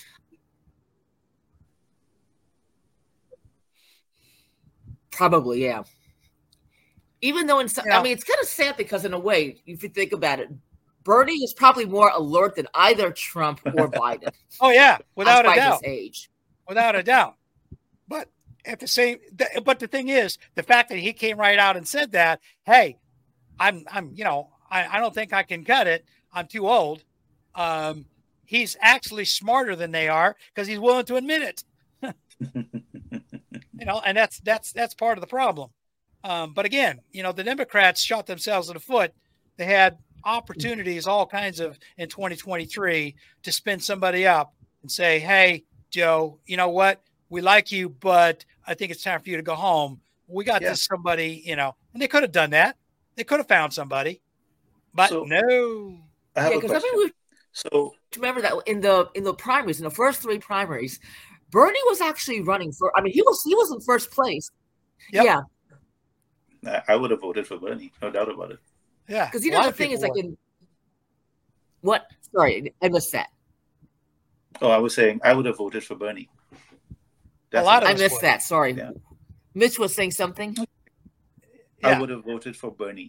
Probably, yeah. Even though, in some, yeah. I mean, it's kind of sad because in a way, if you think about it, Bernie is probably more alert than either Trump or Biden. Oh yeah, without a doubt. His age. Without a doubt. But at the same, but the thing is, the fact that he came right out and said that, hey, I'm, I'm, you know, I, I don't think I can cut it. I'm too old. Um, he's actually smarter than they are because he's willing to admit it. You know, and that's that's that's part of the problem. Um, but again, you know, the Democrats shot themselves in the foot. They had opportunities, all kinds of, in twenty twenty-three, to spin somebody up and say, "Hey, Joe, you know what? We like you, but I think it's time for you to go home. We got yeah. this somebody, you know." And they could have done that. They could have found somebody, but so, no. I have yeah, a question. I mean, we, so remember that in the in the primaries, in the first three primaries, Bernie was actually running for. I mean, he was he was in first place. Yep. Yeah, I would have voted for Bernie, no doubt about it. Yeah, because you know the thing is, like, in what? Sorry, I missed that. Oh, I was saying I would have voted for Bernie. Definitely. A lot of I missed would. that. Sorry, yeah. Mitch was saying something. I Yeah. would have voted for Bernie.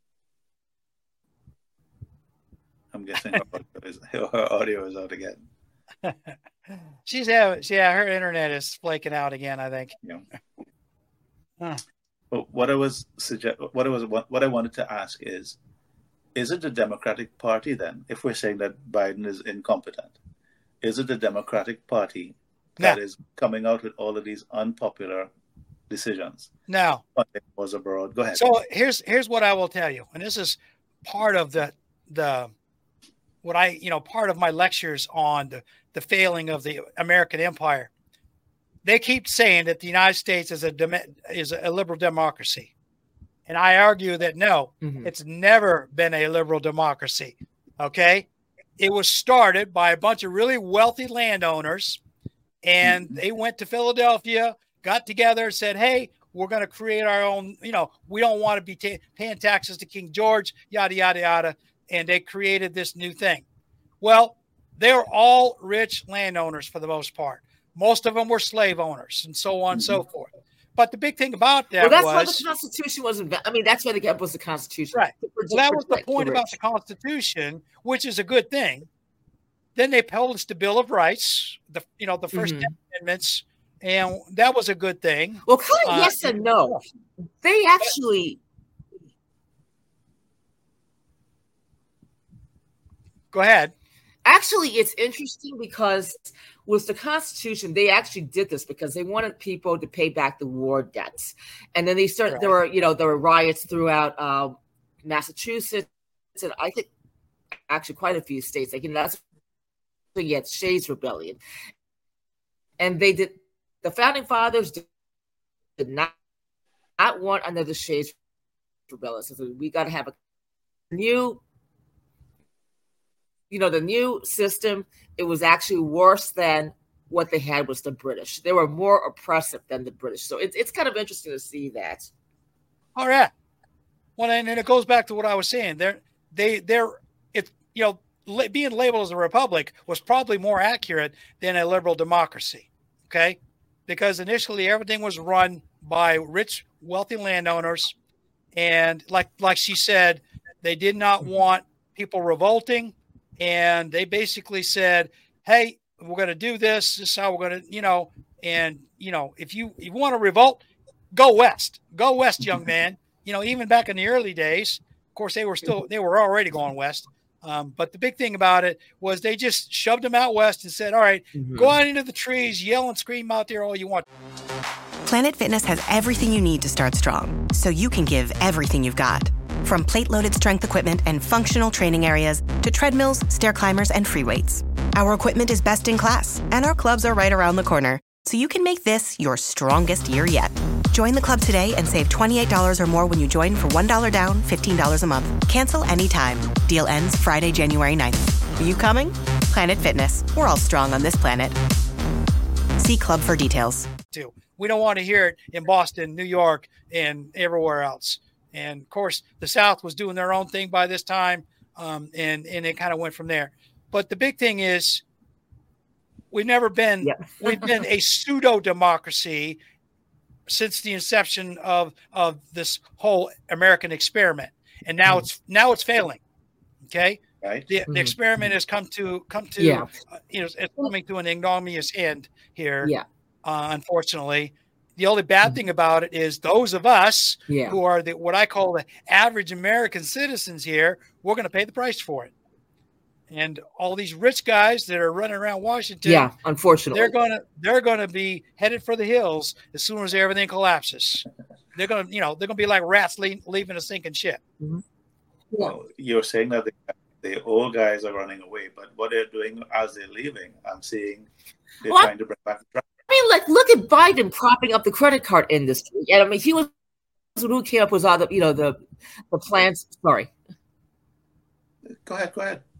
I'm guessing her audio is, her audio is out again. She's having, yeah, her internet is flaking out again, I think. Yeah. Huh. But what I was suggest, what I was, what, what I wanted to ask is, is it the Democratic Party then? If we're saying that Biden is incompetent, is it the Democratic Party that No. is coming out with all of these unpopular decisions? No. Funding was abroad. Go ahead. So here's here's what I will tell you, and this is part of the the what I you know part of my lectures on the, the failing of the American empire. They keep saying that the United States is a dem- is a liberal democracy, and I argue that no, Mhm. it's never been a liberal democracy. Okay, it was started by a bunch of really wealthy landowners, and they went to Philadelphia, got together, and said, "Hey, we're going to create our own. You know, we don't want to be ta- paying taxes to King George, yada yada yada." And they created this new thing. Well, they're all rich landowners for the most part. Most of them were slave owners, and so on and so forth. But the big thing about that Well, that's was, why the Constitution wasn't. I mean, that's why the was the Constitution. right. To Well, that was the protect point the about rich. the Constitution, which is a good thing. Then they published the Bill of Rights, the you know the 1st Mhm. ten Amendments, and that was a good thing. Well, kind of Uh, yes and no. They actually. Go ahead. Actually, it's interesting because with the Constitution, they actually did this because they wanted people to pay back the war debts, and then they started. Right. There were, you know, there were riots throughout uh, Massachusetts, and I think actually quite a few states. Like, you know, that's yet Shays Rebellion. And they did, the founding fathers did, did not, not want another Shays Rebellion. So we got to have a new, you know, the new system. It was actually worse than what they had was the British. They were more oppressive than the British. So it's it's kind of interesting to see that. All right. Well, and, and it goes back to what I was saying. They're, they, they're, it, you know, la- being labeled as a republic was probably more accurate than a liberal democracy. Okay. Because initially everything was run by rich, wealthy landowners. And like, like she said, they did not want people revolting. And they basically said, hey, we're going to do this. This is how we're going to, you know, and, you know, if you, you want to revolt, go west, go west, young man. You know, even back in the early days, of course, they were still, they were already going west. Um, but the big thing about it was they just shoved them out west and said, all right, mm-hmm. go out into the trees, yell and scream out there all you want. Planet Fitness has everything you need to start strong, so you can give everything you've got. From plate-loaded strength equipment and functional training areas to treadmills, stair climbers, and free weights. Our equipment is best in class, and our clubs are right around the corner, so you can make this your strongest year yet. Join the club today and save twenty-eight dollars or more when you join for one dollar down, fifteen dollars a month. Cancel anytime. Deal ends Friday, January ninth. Are you coming? Planet Fitness. We're all strong on this planet. See club for details. We don't want to hear it in Boston, New York, and everywhere else. And, of course, the South was doing their own thing by this time, um, and, and it kind of went from there. But the big thing is we've never been yeah. – we've been a pseudo-democracy since the inception of, of this whole American experiment. And now mm. it's now it's failing, okay? Right. The, mm-hmm. the experiment has come to – come to yeah. uh, you know, it's coming to an ignominious end here, yeah. uh, unfortunately. The only bad thing about it is those of us yeah. who are the, what I call the average American citizens here, we're going to pay the price for it. And all these rich guys that are running around Washington, yeah, unfortunately, they're going to they're going to be headed for the hills as soon as everything collapses. They're going to, you know, they're going to be like rats leave, leaving a sinking ship. Mm-hmm. Yeah. Well, you're saying that the, the old guys are running away, but what they're doing as they're leaving, I'm seeing they're well, trying to bring back the track. I mean, like, look at Biden propping up the credit card industry. And I mean, he was who came up with all the, you know, the the plans. Sorry. Go ahead. Go ahead.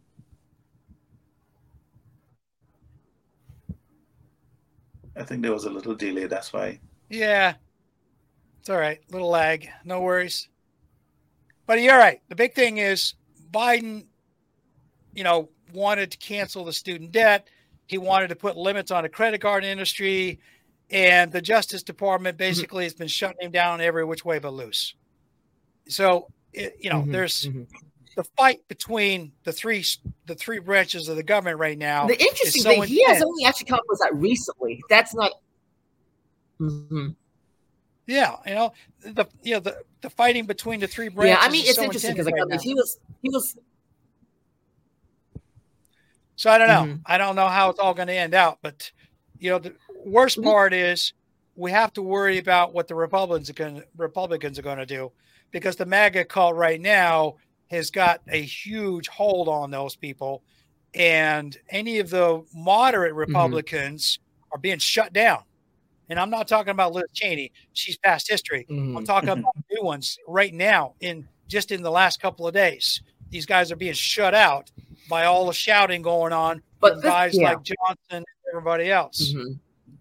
I think there was a little delay. That's why. Yeah. It's all right. Little lag. No worries. But you're right. The big thing is Biden, you know, wanted to cancel the student debt. He wanted to put limits on the credit card industry, and the Justice Department basically mm-hmm. has been shutting him down every which way but loose. So, it, you know, mm-hmm. there's mm-hmm. the fight between the three the three branches of the government right now. The interesting so thing, intense. he has only actually come up with that recently. That's not. Mm-hmm. Yeah, you know the you know the, the fighting between the three branches. Yeah, I mean it's so interesting because right like, I mean, he was he was. So I don't know. Mm-hmm. I don't know how it's all going to end out, but you know, the worst part is we have to worry about what the Republicans are going to, Republicans are going to do, because the MAGA cult right now has got a huge hold on those people, and any of the moderate Republicans mm-hmm. are being shut down. And I'm not talking about Liz Cheney; she's past history. Mm-hmm. I'm talking about new ones right now. In just in the last couple of days, these guys are being shut out by all the shouting going on but from this, guys yeah. like Johnson and everybody else. Mm-hmm.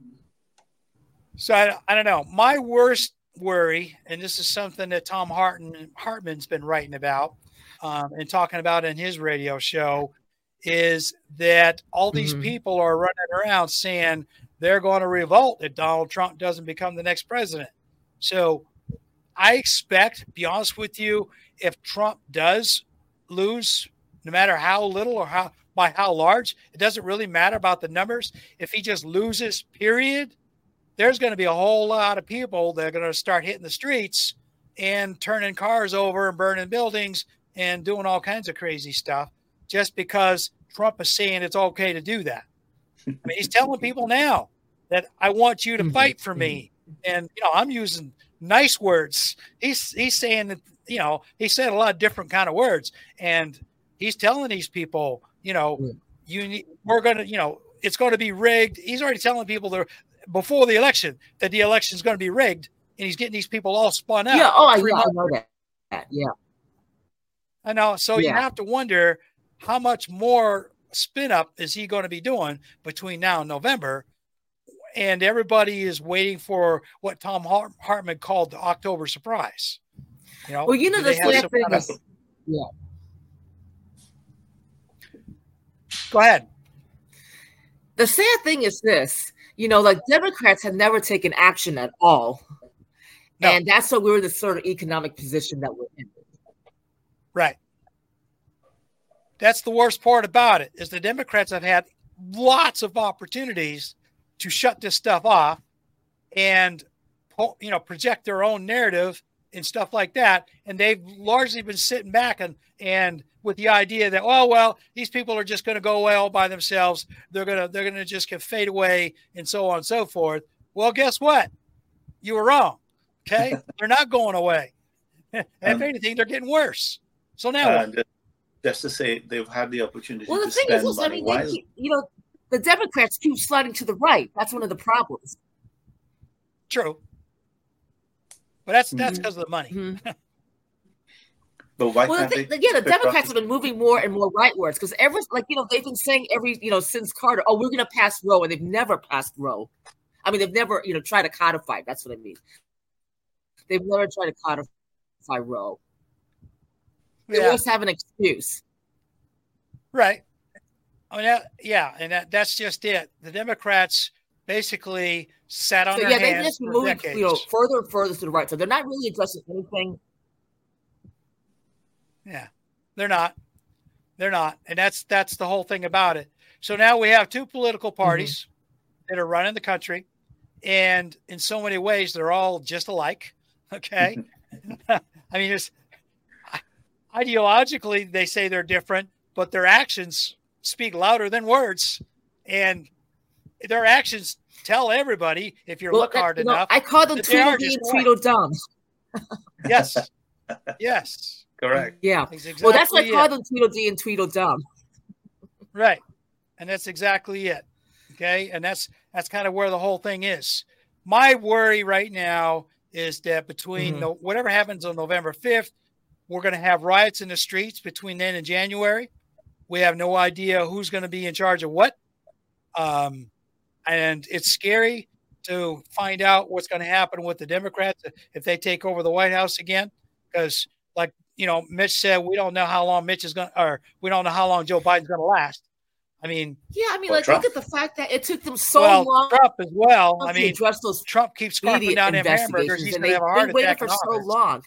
So I, I don't know. My worst worry, and this is something that Tom Hartman, Hartman's been writing about um, and talking about in his radio show, is that all these mm-hmm. people are running around saying they're going to revolt if Donald Trump doesn't become the next president. So I expect, to be honest with you, if Trump does lose, no matter how little or how by how large, it doesn't really matter about the numbers. If he just loses, period, there's going to be a whole lot of people that are going to start hitting the streets and turning cars over and burning buildings and doing all kinds of crazy stuff just because Trump is saying it's okay to do that. I mean, he's telling people now that I want you to fight for me. And, you know, I'm using nice words. He's, he's saying that, you know, he said a lot of different kind of words, and he's telling these people, you know, you need, we're going to, you know, it's going to be rigged. He's already telling people there before the election that the election is going to be rigged, and he's getting these people all spun out. Yeah. Oh, I, yeah, I know that. Yeah. I know. So yeah. you have to wonder how much more spin up is he going to be doing between now and November. And everybody is waiting for what Thom Hartmann called the October surprise. You know, well, you know, the sad thing is, of, yeah. Go ahead. The sad thing is this, you know, like Democrats have never taken action at all. No. And that's why we're in the sort of economic position that we're in. Right. That's the worst part about it, is the Democrats have had lots of opportunities to shut this stuff off and, you know, project their own narrative and stuff like that. And they've largely been sitting back and, and with the idea that, oh, well, these people are just going to go away all by themselves. They're going to, they're going to just get fade away and so on and so forth. Well, guess what? You were wrong. Okay. They're not going away. If um, anything, they're getting worse. So now, uh, just, just to say, they've had the opportunity well, to the thing spend is, money. I mean, they keep, you know, the Democrats keep sliding to the right. That's one of the problems. True. But that's that's because mm-hmm. of the money. Mm-hmm. But why well, can't the thing, they yeah, the Democrats have been moving more and more rightwards because ever, like, you know, they've been saying every, you know, since Carter, oh, we're going to pass Roe, and they've never passed Roe. I mean, they've never, you know, tried to codify. That's what I mean. They've never tried to codify Roe. They yeah. always have an excuse. Right. I mean, that, yeah, and that, that's just it. The Democrats basically sat on so, their yeah, hands they've just for moving, decades. You know, further and further to the right. So they're not really addressing anything. Yeah, they're not. They're not, and that's that's the whole thing about it. So now we have two political parties mm-hmm. that are running the country, and in so many ways they're all just alike. Okay, I mean, it's ideologically they say they're different, but their actions speak louder than words, and their actions tell everybody, if you well, look hard you enough. Know, I call them Tweedledee and Tweedledum. Yes. Yes. Correct. Yeah. That's exactly well, that's why I call it. them Tweedledee and Tweedledum. Right. And that's exactly it. Okay. And that's that's kind of where the whole thing is. My worry right now is that between mm-hmm. the, whatever happens on November fifth, we're going to have riots in the streets between then and January. We have no idea who's going to be in charge of what. Um, and it's scary to find out what's going to happen with the Democrats if they take over the White House again. Because, like, you know, Mitch said, we don't know how long Mitch is going to, or we don't know how long Joe Biden's going to last. I mean, yeah, I mean, well, like, Trump. look at the fact that it took them so well, long. Trump as well. I mean, address those Trump keeps scarfing down them hamburgers. He's going to have a heart waiting attack for in so office. long.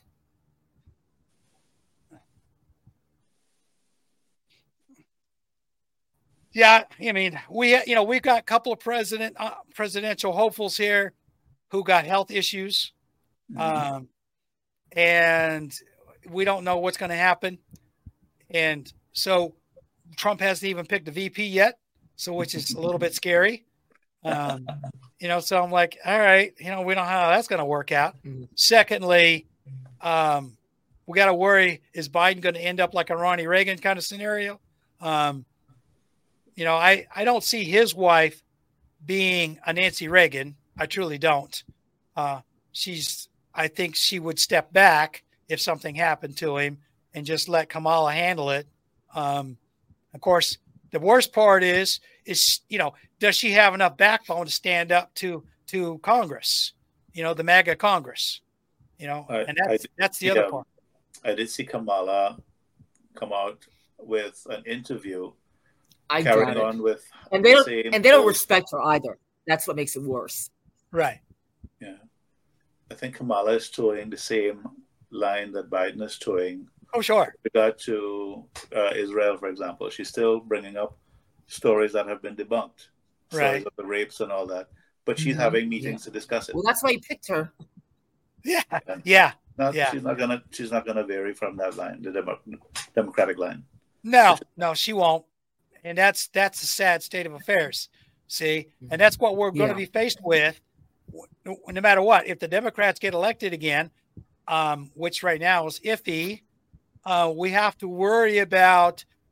Yeah, I mean, we you know we've got a couple of president uh, presidential hopefuls here who got health issues, mm-hmm. um, and we don't know what's going to happen. And so Trump hasn't even picked a V P yet, so which is a little bit scary. Um, you know, so I'm like, all right, you know, we don't know how that's going to work out. Mm-hmm. Secondly, um, we got to worry: is Biden going to end up like a Ronnie Reagan kind of scenario? Um, You know, I, I don't see his wife being a Nancy Reagan. I truly don't. Uh, she's, I think she would step back if something happened to him and just let Kamala handle it. Um, of course, the worst part is, is, you know, does she have enough backbone to stand up to, to Congress, you know, the MAGA Congress, you know, I, and that's, I, that's the yeah, other part. I did see Kamala come out with an interview I carrying on with and they don't, the and they don't respect her either. That's what makes it worse. Right. Yeah. I think Kamala is towing the same line that Biden is towing. Oh, sure. With regard to uh, Israel, for example, she's still bringing up stories that have been debunked, right. stories of the rapes and all that. But she's mm-hmm. having meetings yeah. to discuss it. Well, that's why he picked her. Yeah. Yeah. Not, yeah. She's not gonna. She's not gonna vary from that line, the Demo- Democratic line. No, no, she won't. And that's that's a sad state of affairs, see? And that's what we're going yeah. to be faced with no matter what. If the Democrats get elected again, um, which right now is iffy, uh, we have to worry about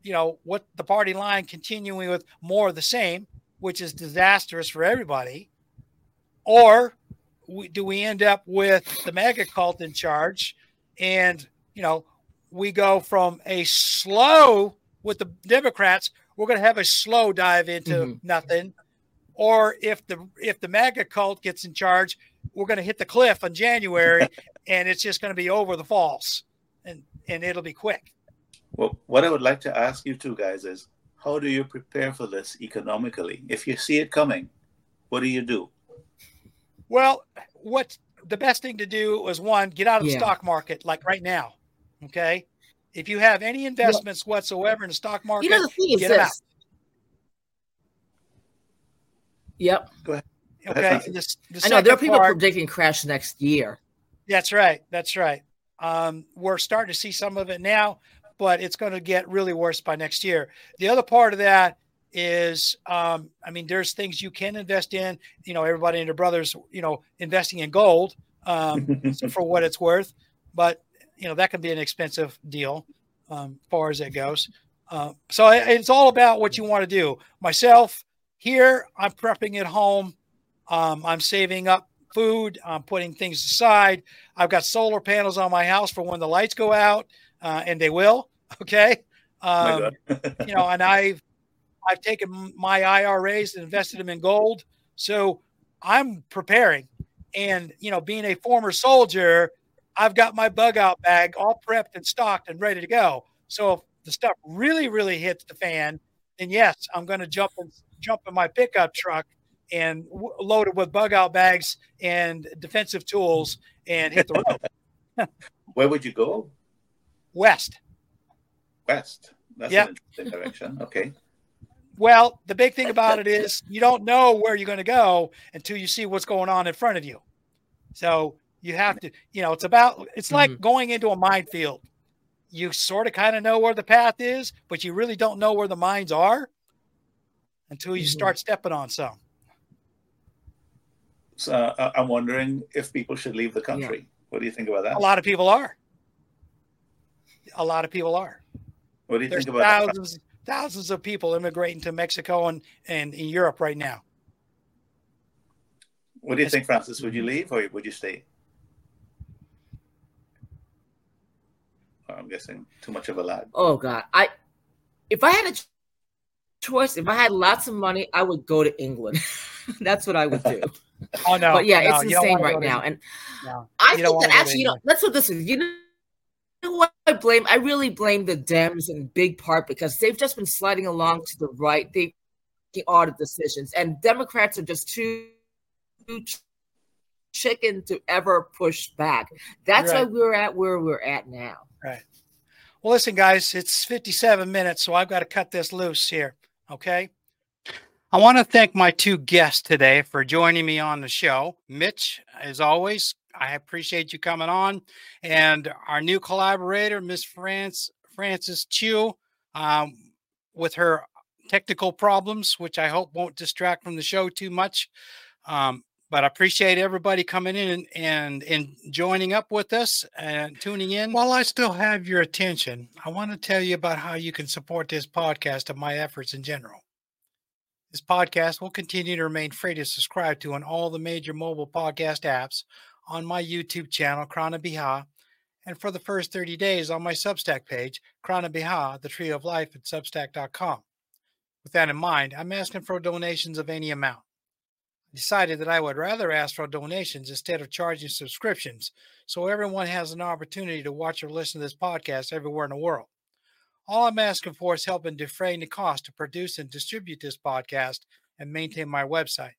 you know, what the party line continuing with more of the same, which is disastrous for everybody? Or we, do we end up with the mega cult in charge and, you know, we go from a slow with the Democrats, we're going to have a slow dive into mm-hmm. nothing. Or if the if the MAGA cult gets in charge, we're going to hit the cliff in January, and it's just going to be over the falls, and and it'll be quick. Well, what I would like to ask you two guys is, how do you prepare for this economically? If you see it coming, what do you do? Well, what the best thing to do is, one, get out of the Yeah. stock market, like right now. Okay, if you have any investments well, whatsoever in the stock market, you know, the thing is get them out. this. Yep. Go ahead. Go Okay. ahead, and the, the I know there are second people part- predicting crash next year. That's right. That's right. Um, we're starting to see some of it now, but it's going to get really worse by next year. The other part of that is, um, I mean, there's things you can invest in. You know, everybody and their brothers, you know, investing in gold um, for what it's worth, but you know that can be an expensive deal um, as far as it goes. Uh, so it, it's all about what you want to do. Myself here, I'm prepping at home. Um, I'm saving up food. I'm putting things aside. I've got solar panels on my house for when the lights go out, uh, and they will. Okay. Um, you know, and I've, I've taken my I R As and invested them in gold. So I'm preparing, and, you know, being a former soldier, I've got my bug out bag all prepped and stocked and ready to go. So if the stuff really, really hits the fan, then yes, I'm going to jump and jump in my pickup truck and w- load it with bug out bags and defensive tools and hit the road. Where would you go? West. West. That's Yep. an interesting direction. Okay. Well, the big thing about it is you don't know where you're going to go until you see what's going on in front of you. So you have to, you know, it's about, it's like Mhm. going into a minefield. You sort of kind of know where the path is, but you really don't know where the mines are until you Mhm. start stepping on some. So uh, I'm wondering if people should leave the country. What do you think about that? A lot of people are. A lot of people are. What do you There's think about that? thousands, thousands of people immigrating to Mexico and, and in Europe right now. What do you think, Francis? Would you leave or would you stay? Oh, I'm guessing too much of a lag. Oh God, I if I had a ch- choice, if I had lots of money, I would go to England. That's what I would do. Oh no! But yeah, no, it's you don't insane wanna right go to- now, and no, I you don't think wanna that go to actually, you know, England. that's what this is. You know what I blame? I really blame the Dems in big part because they've just been sliding along to the right. They making all the decisions, and Democrats are just too, too chicken to ever push back. That's Right. why we're at where we're at now. Right. Well, listen, guys, it's fifty-seven minutes, so I've got to cut this loose here. Okay. I want to thank my two guests today for joining me on the show. Mitch, as always, I appreciate you coming on. And our new collaborator, Miss France, Frances Chu, um, with her technical problems, which I hope won't distract from the show too much. Um, But I appreciate everybody coming in and, and, and joining up with us and tuning in. While I still have your attention, I want to tell you about how you can support this podcast and my efforts in general. This podcast will continue to remain free to subscribe to on all the major mobile podcast apps, on my YouTube channel, Krana Biha, and for the first thirty days on my Substack page, Krana Biha, the Tree of Life at substack dot com. With that in mind, I'm asking for donations of any amount. Decided that I would rather ask for donations instead of charging subscriptions, so everyone has an opportunity to watch or listen to this podcast everywhere in the world. All I'm asking for is help in defraying the cost to produce and distribute this podcast and maintain my website.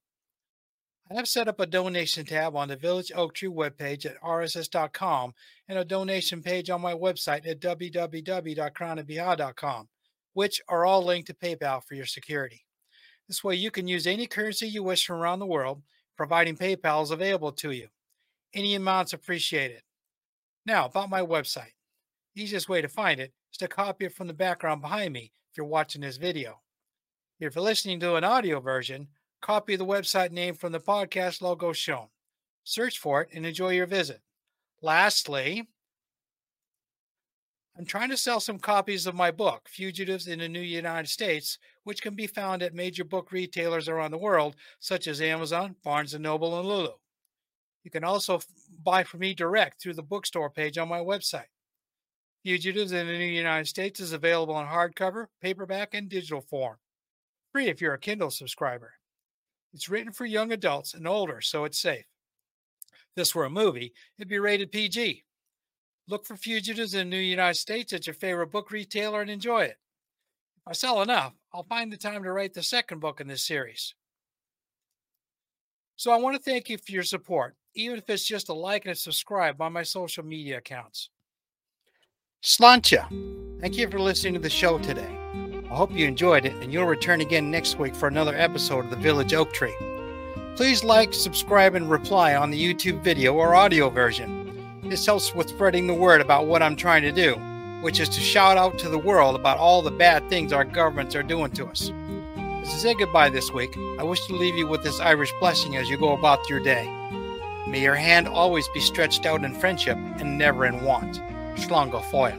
I have set up a donation tab on the Village Oak Tree webpage at r s s dot com and a donation page on my website at w w w dot krana biha dot com, which are all linked to PayPal for your security. This way you can use any currency you wish from around the world, providing PayPal is available to you. Any amounts appreciated. Now, about my website. The easiest way to find it is to copy it from the background behind me if you're watching this video. If you're listening to an audio version, copy the website name from the podcast logo shown. Search for it and enjoy your visit. Lastly, I'm trying to sell some copies of my book, Fugitives in the New United States, which can be found at major book retailers around the world, such as Amazon, Barnes and Noble, and Lulu. You can also f- buy from me direct through the bookstore page on my website. Fugitives in the New United States is available in hardcover, paperback, and digital form. Free if you're a Kindle subscriber. It's written for young adults and older, so it's safe. If this were a movie, it'd be rated P G. Look for Fugitives in the New United States at your favorite book retailer and enjoy it. If I sell enough, I'll find the time to write the second book in this series. So I want to thank you for your support, even if it's just a like and a subscribe on my social media accounts. Sláinte! Thank you for listening to the show today. I hope you enjoyed it, and you'll return again next week for another episode of The Village Oak Tree. Please like, subscribe, and reply on the YouTube video or audio version. This helps with spreading the word about what I'm trying to do, which is to shout out to the world about all the bad things our governments are doing to us. As I say goodbye this week, I wish to leave you with this Irish blessing as you go about your day. May your hand always be stretched out in friendship and never in want. Slán go fóill.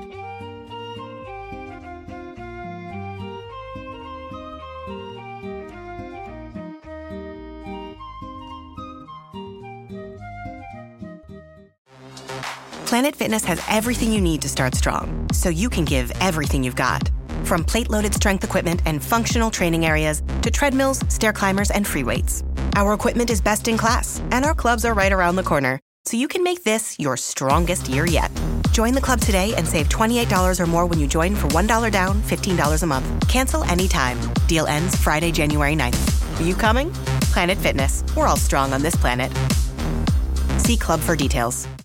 Planet Fitness has everything you need to start strong, so you can give everything you've got. From plate-loaded strength equipment and functional training areas to treadmills, stair climbers, and free weights. Our equipment is best in class, and our clubs are right around the corner, so you can make this your strongest year yet. Join the club today and save twenty-eight dollars or more when you join for one dollar down, fifteen dollars a month. Cancel anytime. Deal ends Friday, January ninth. Are you coming? Planet Fitness. We're all strong on this planet. See club for details.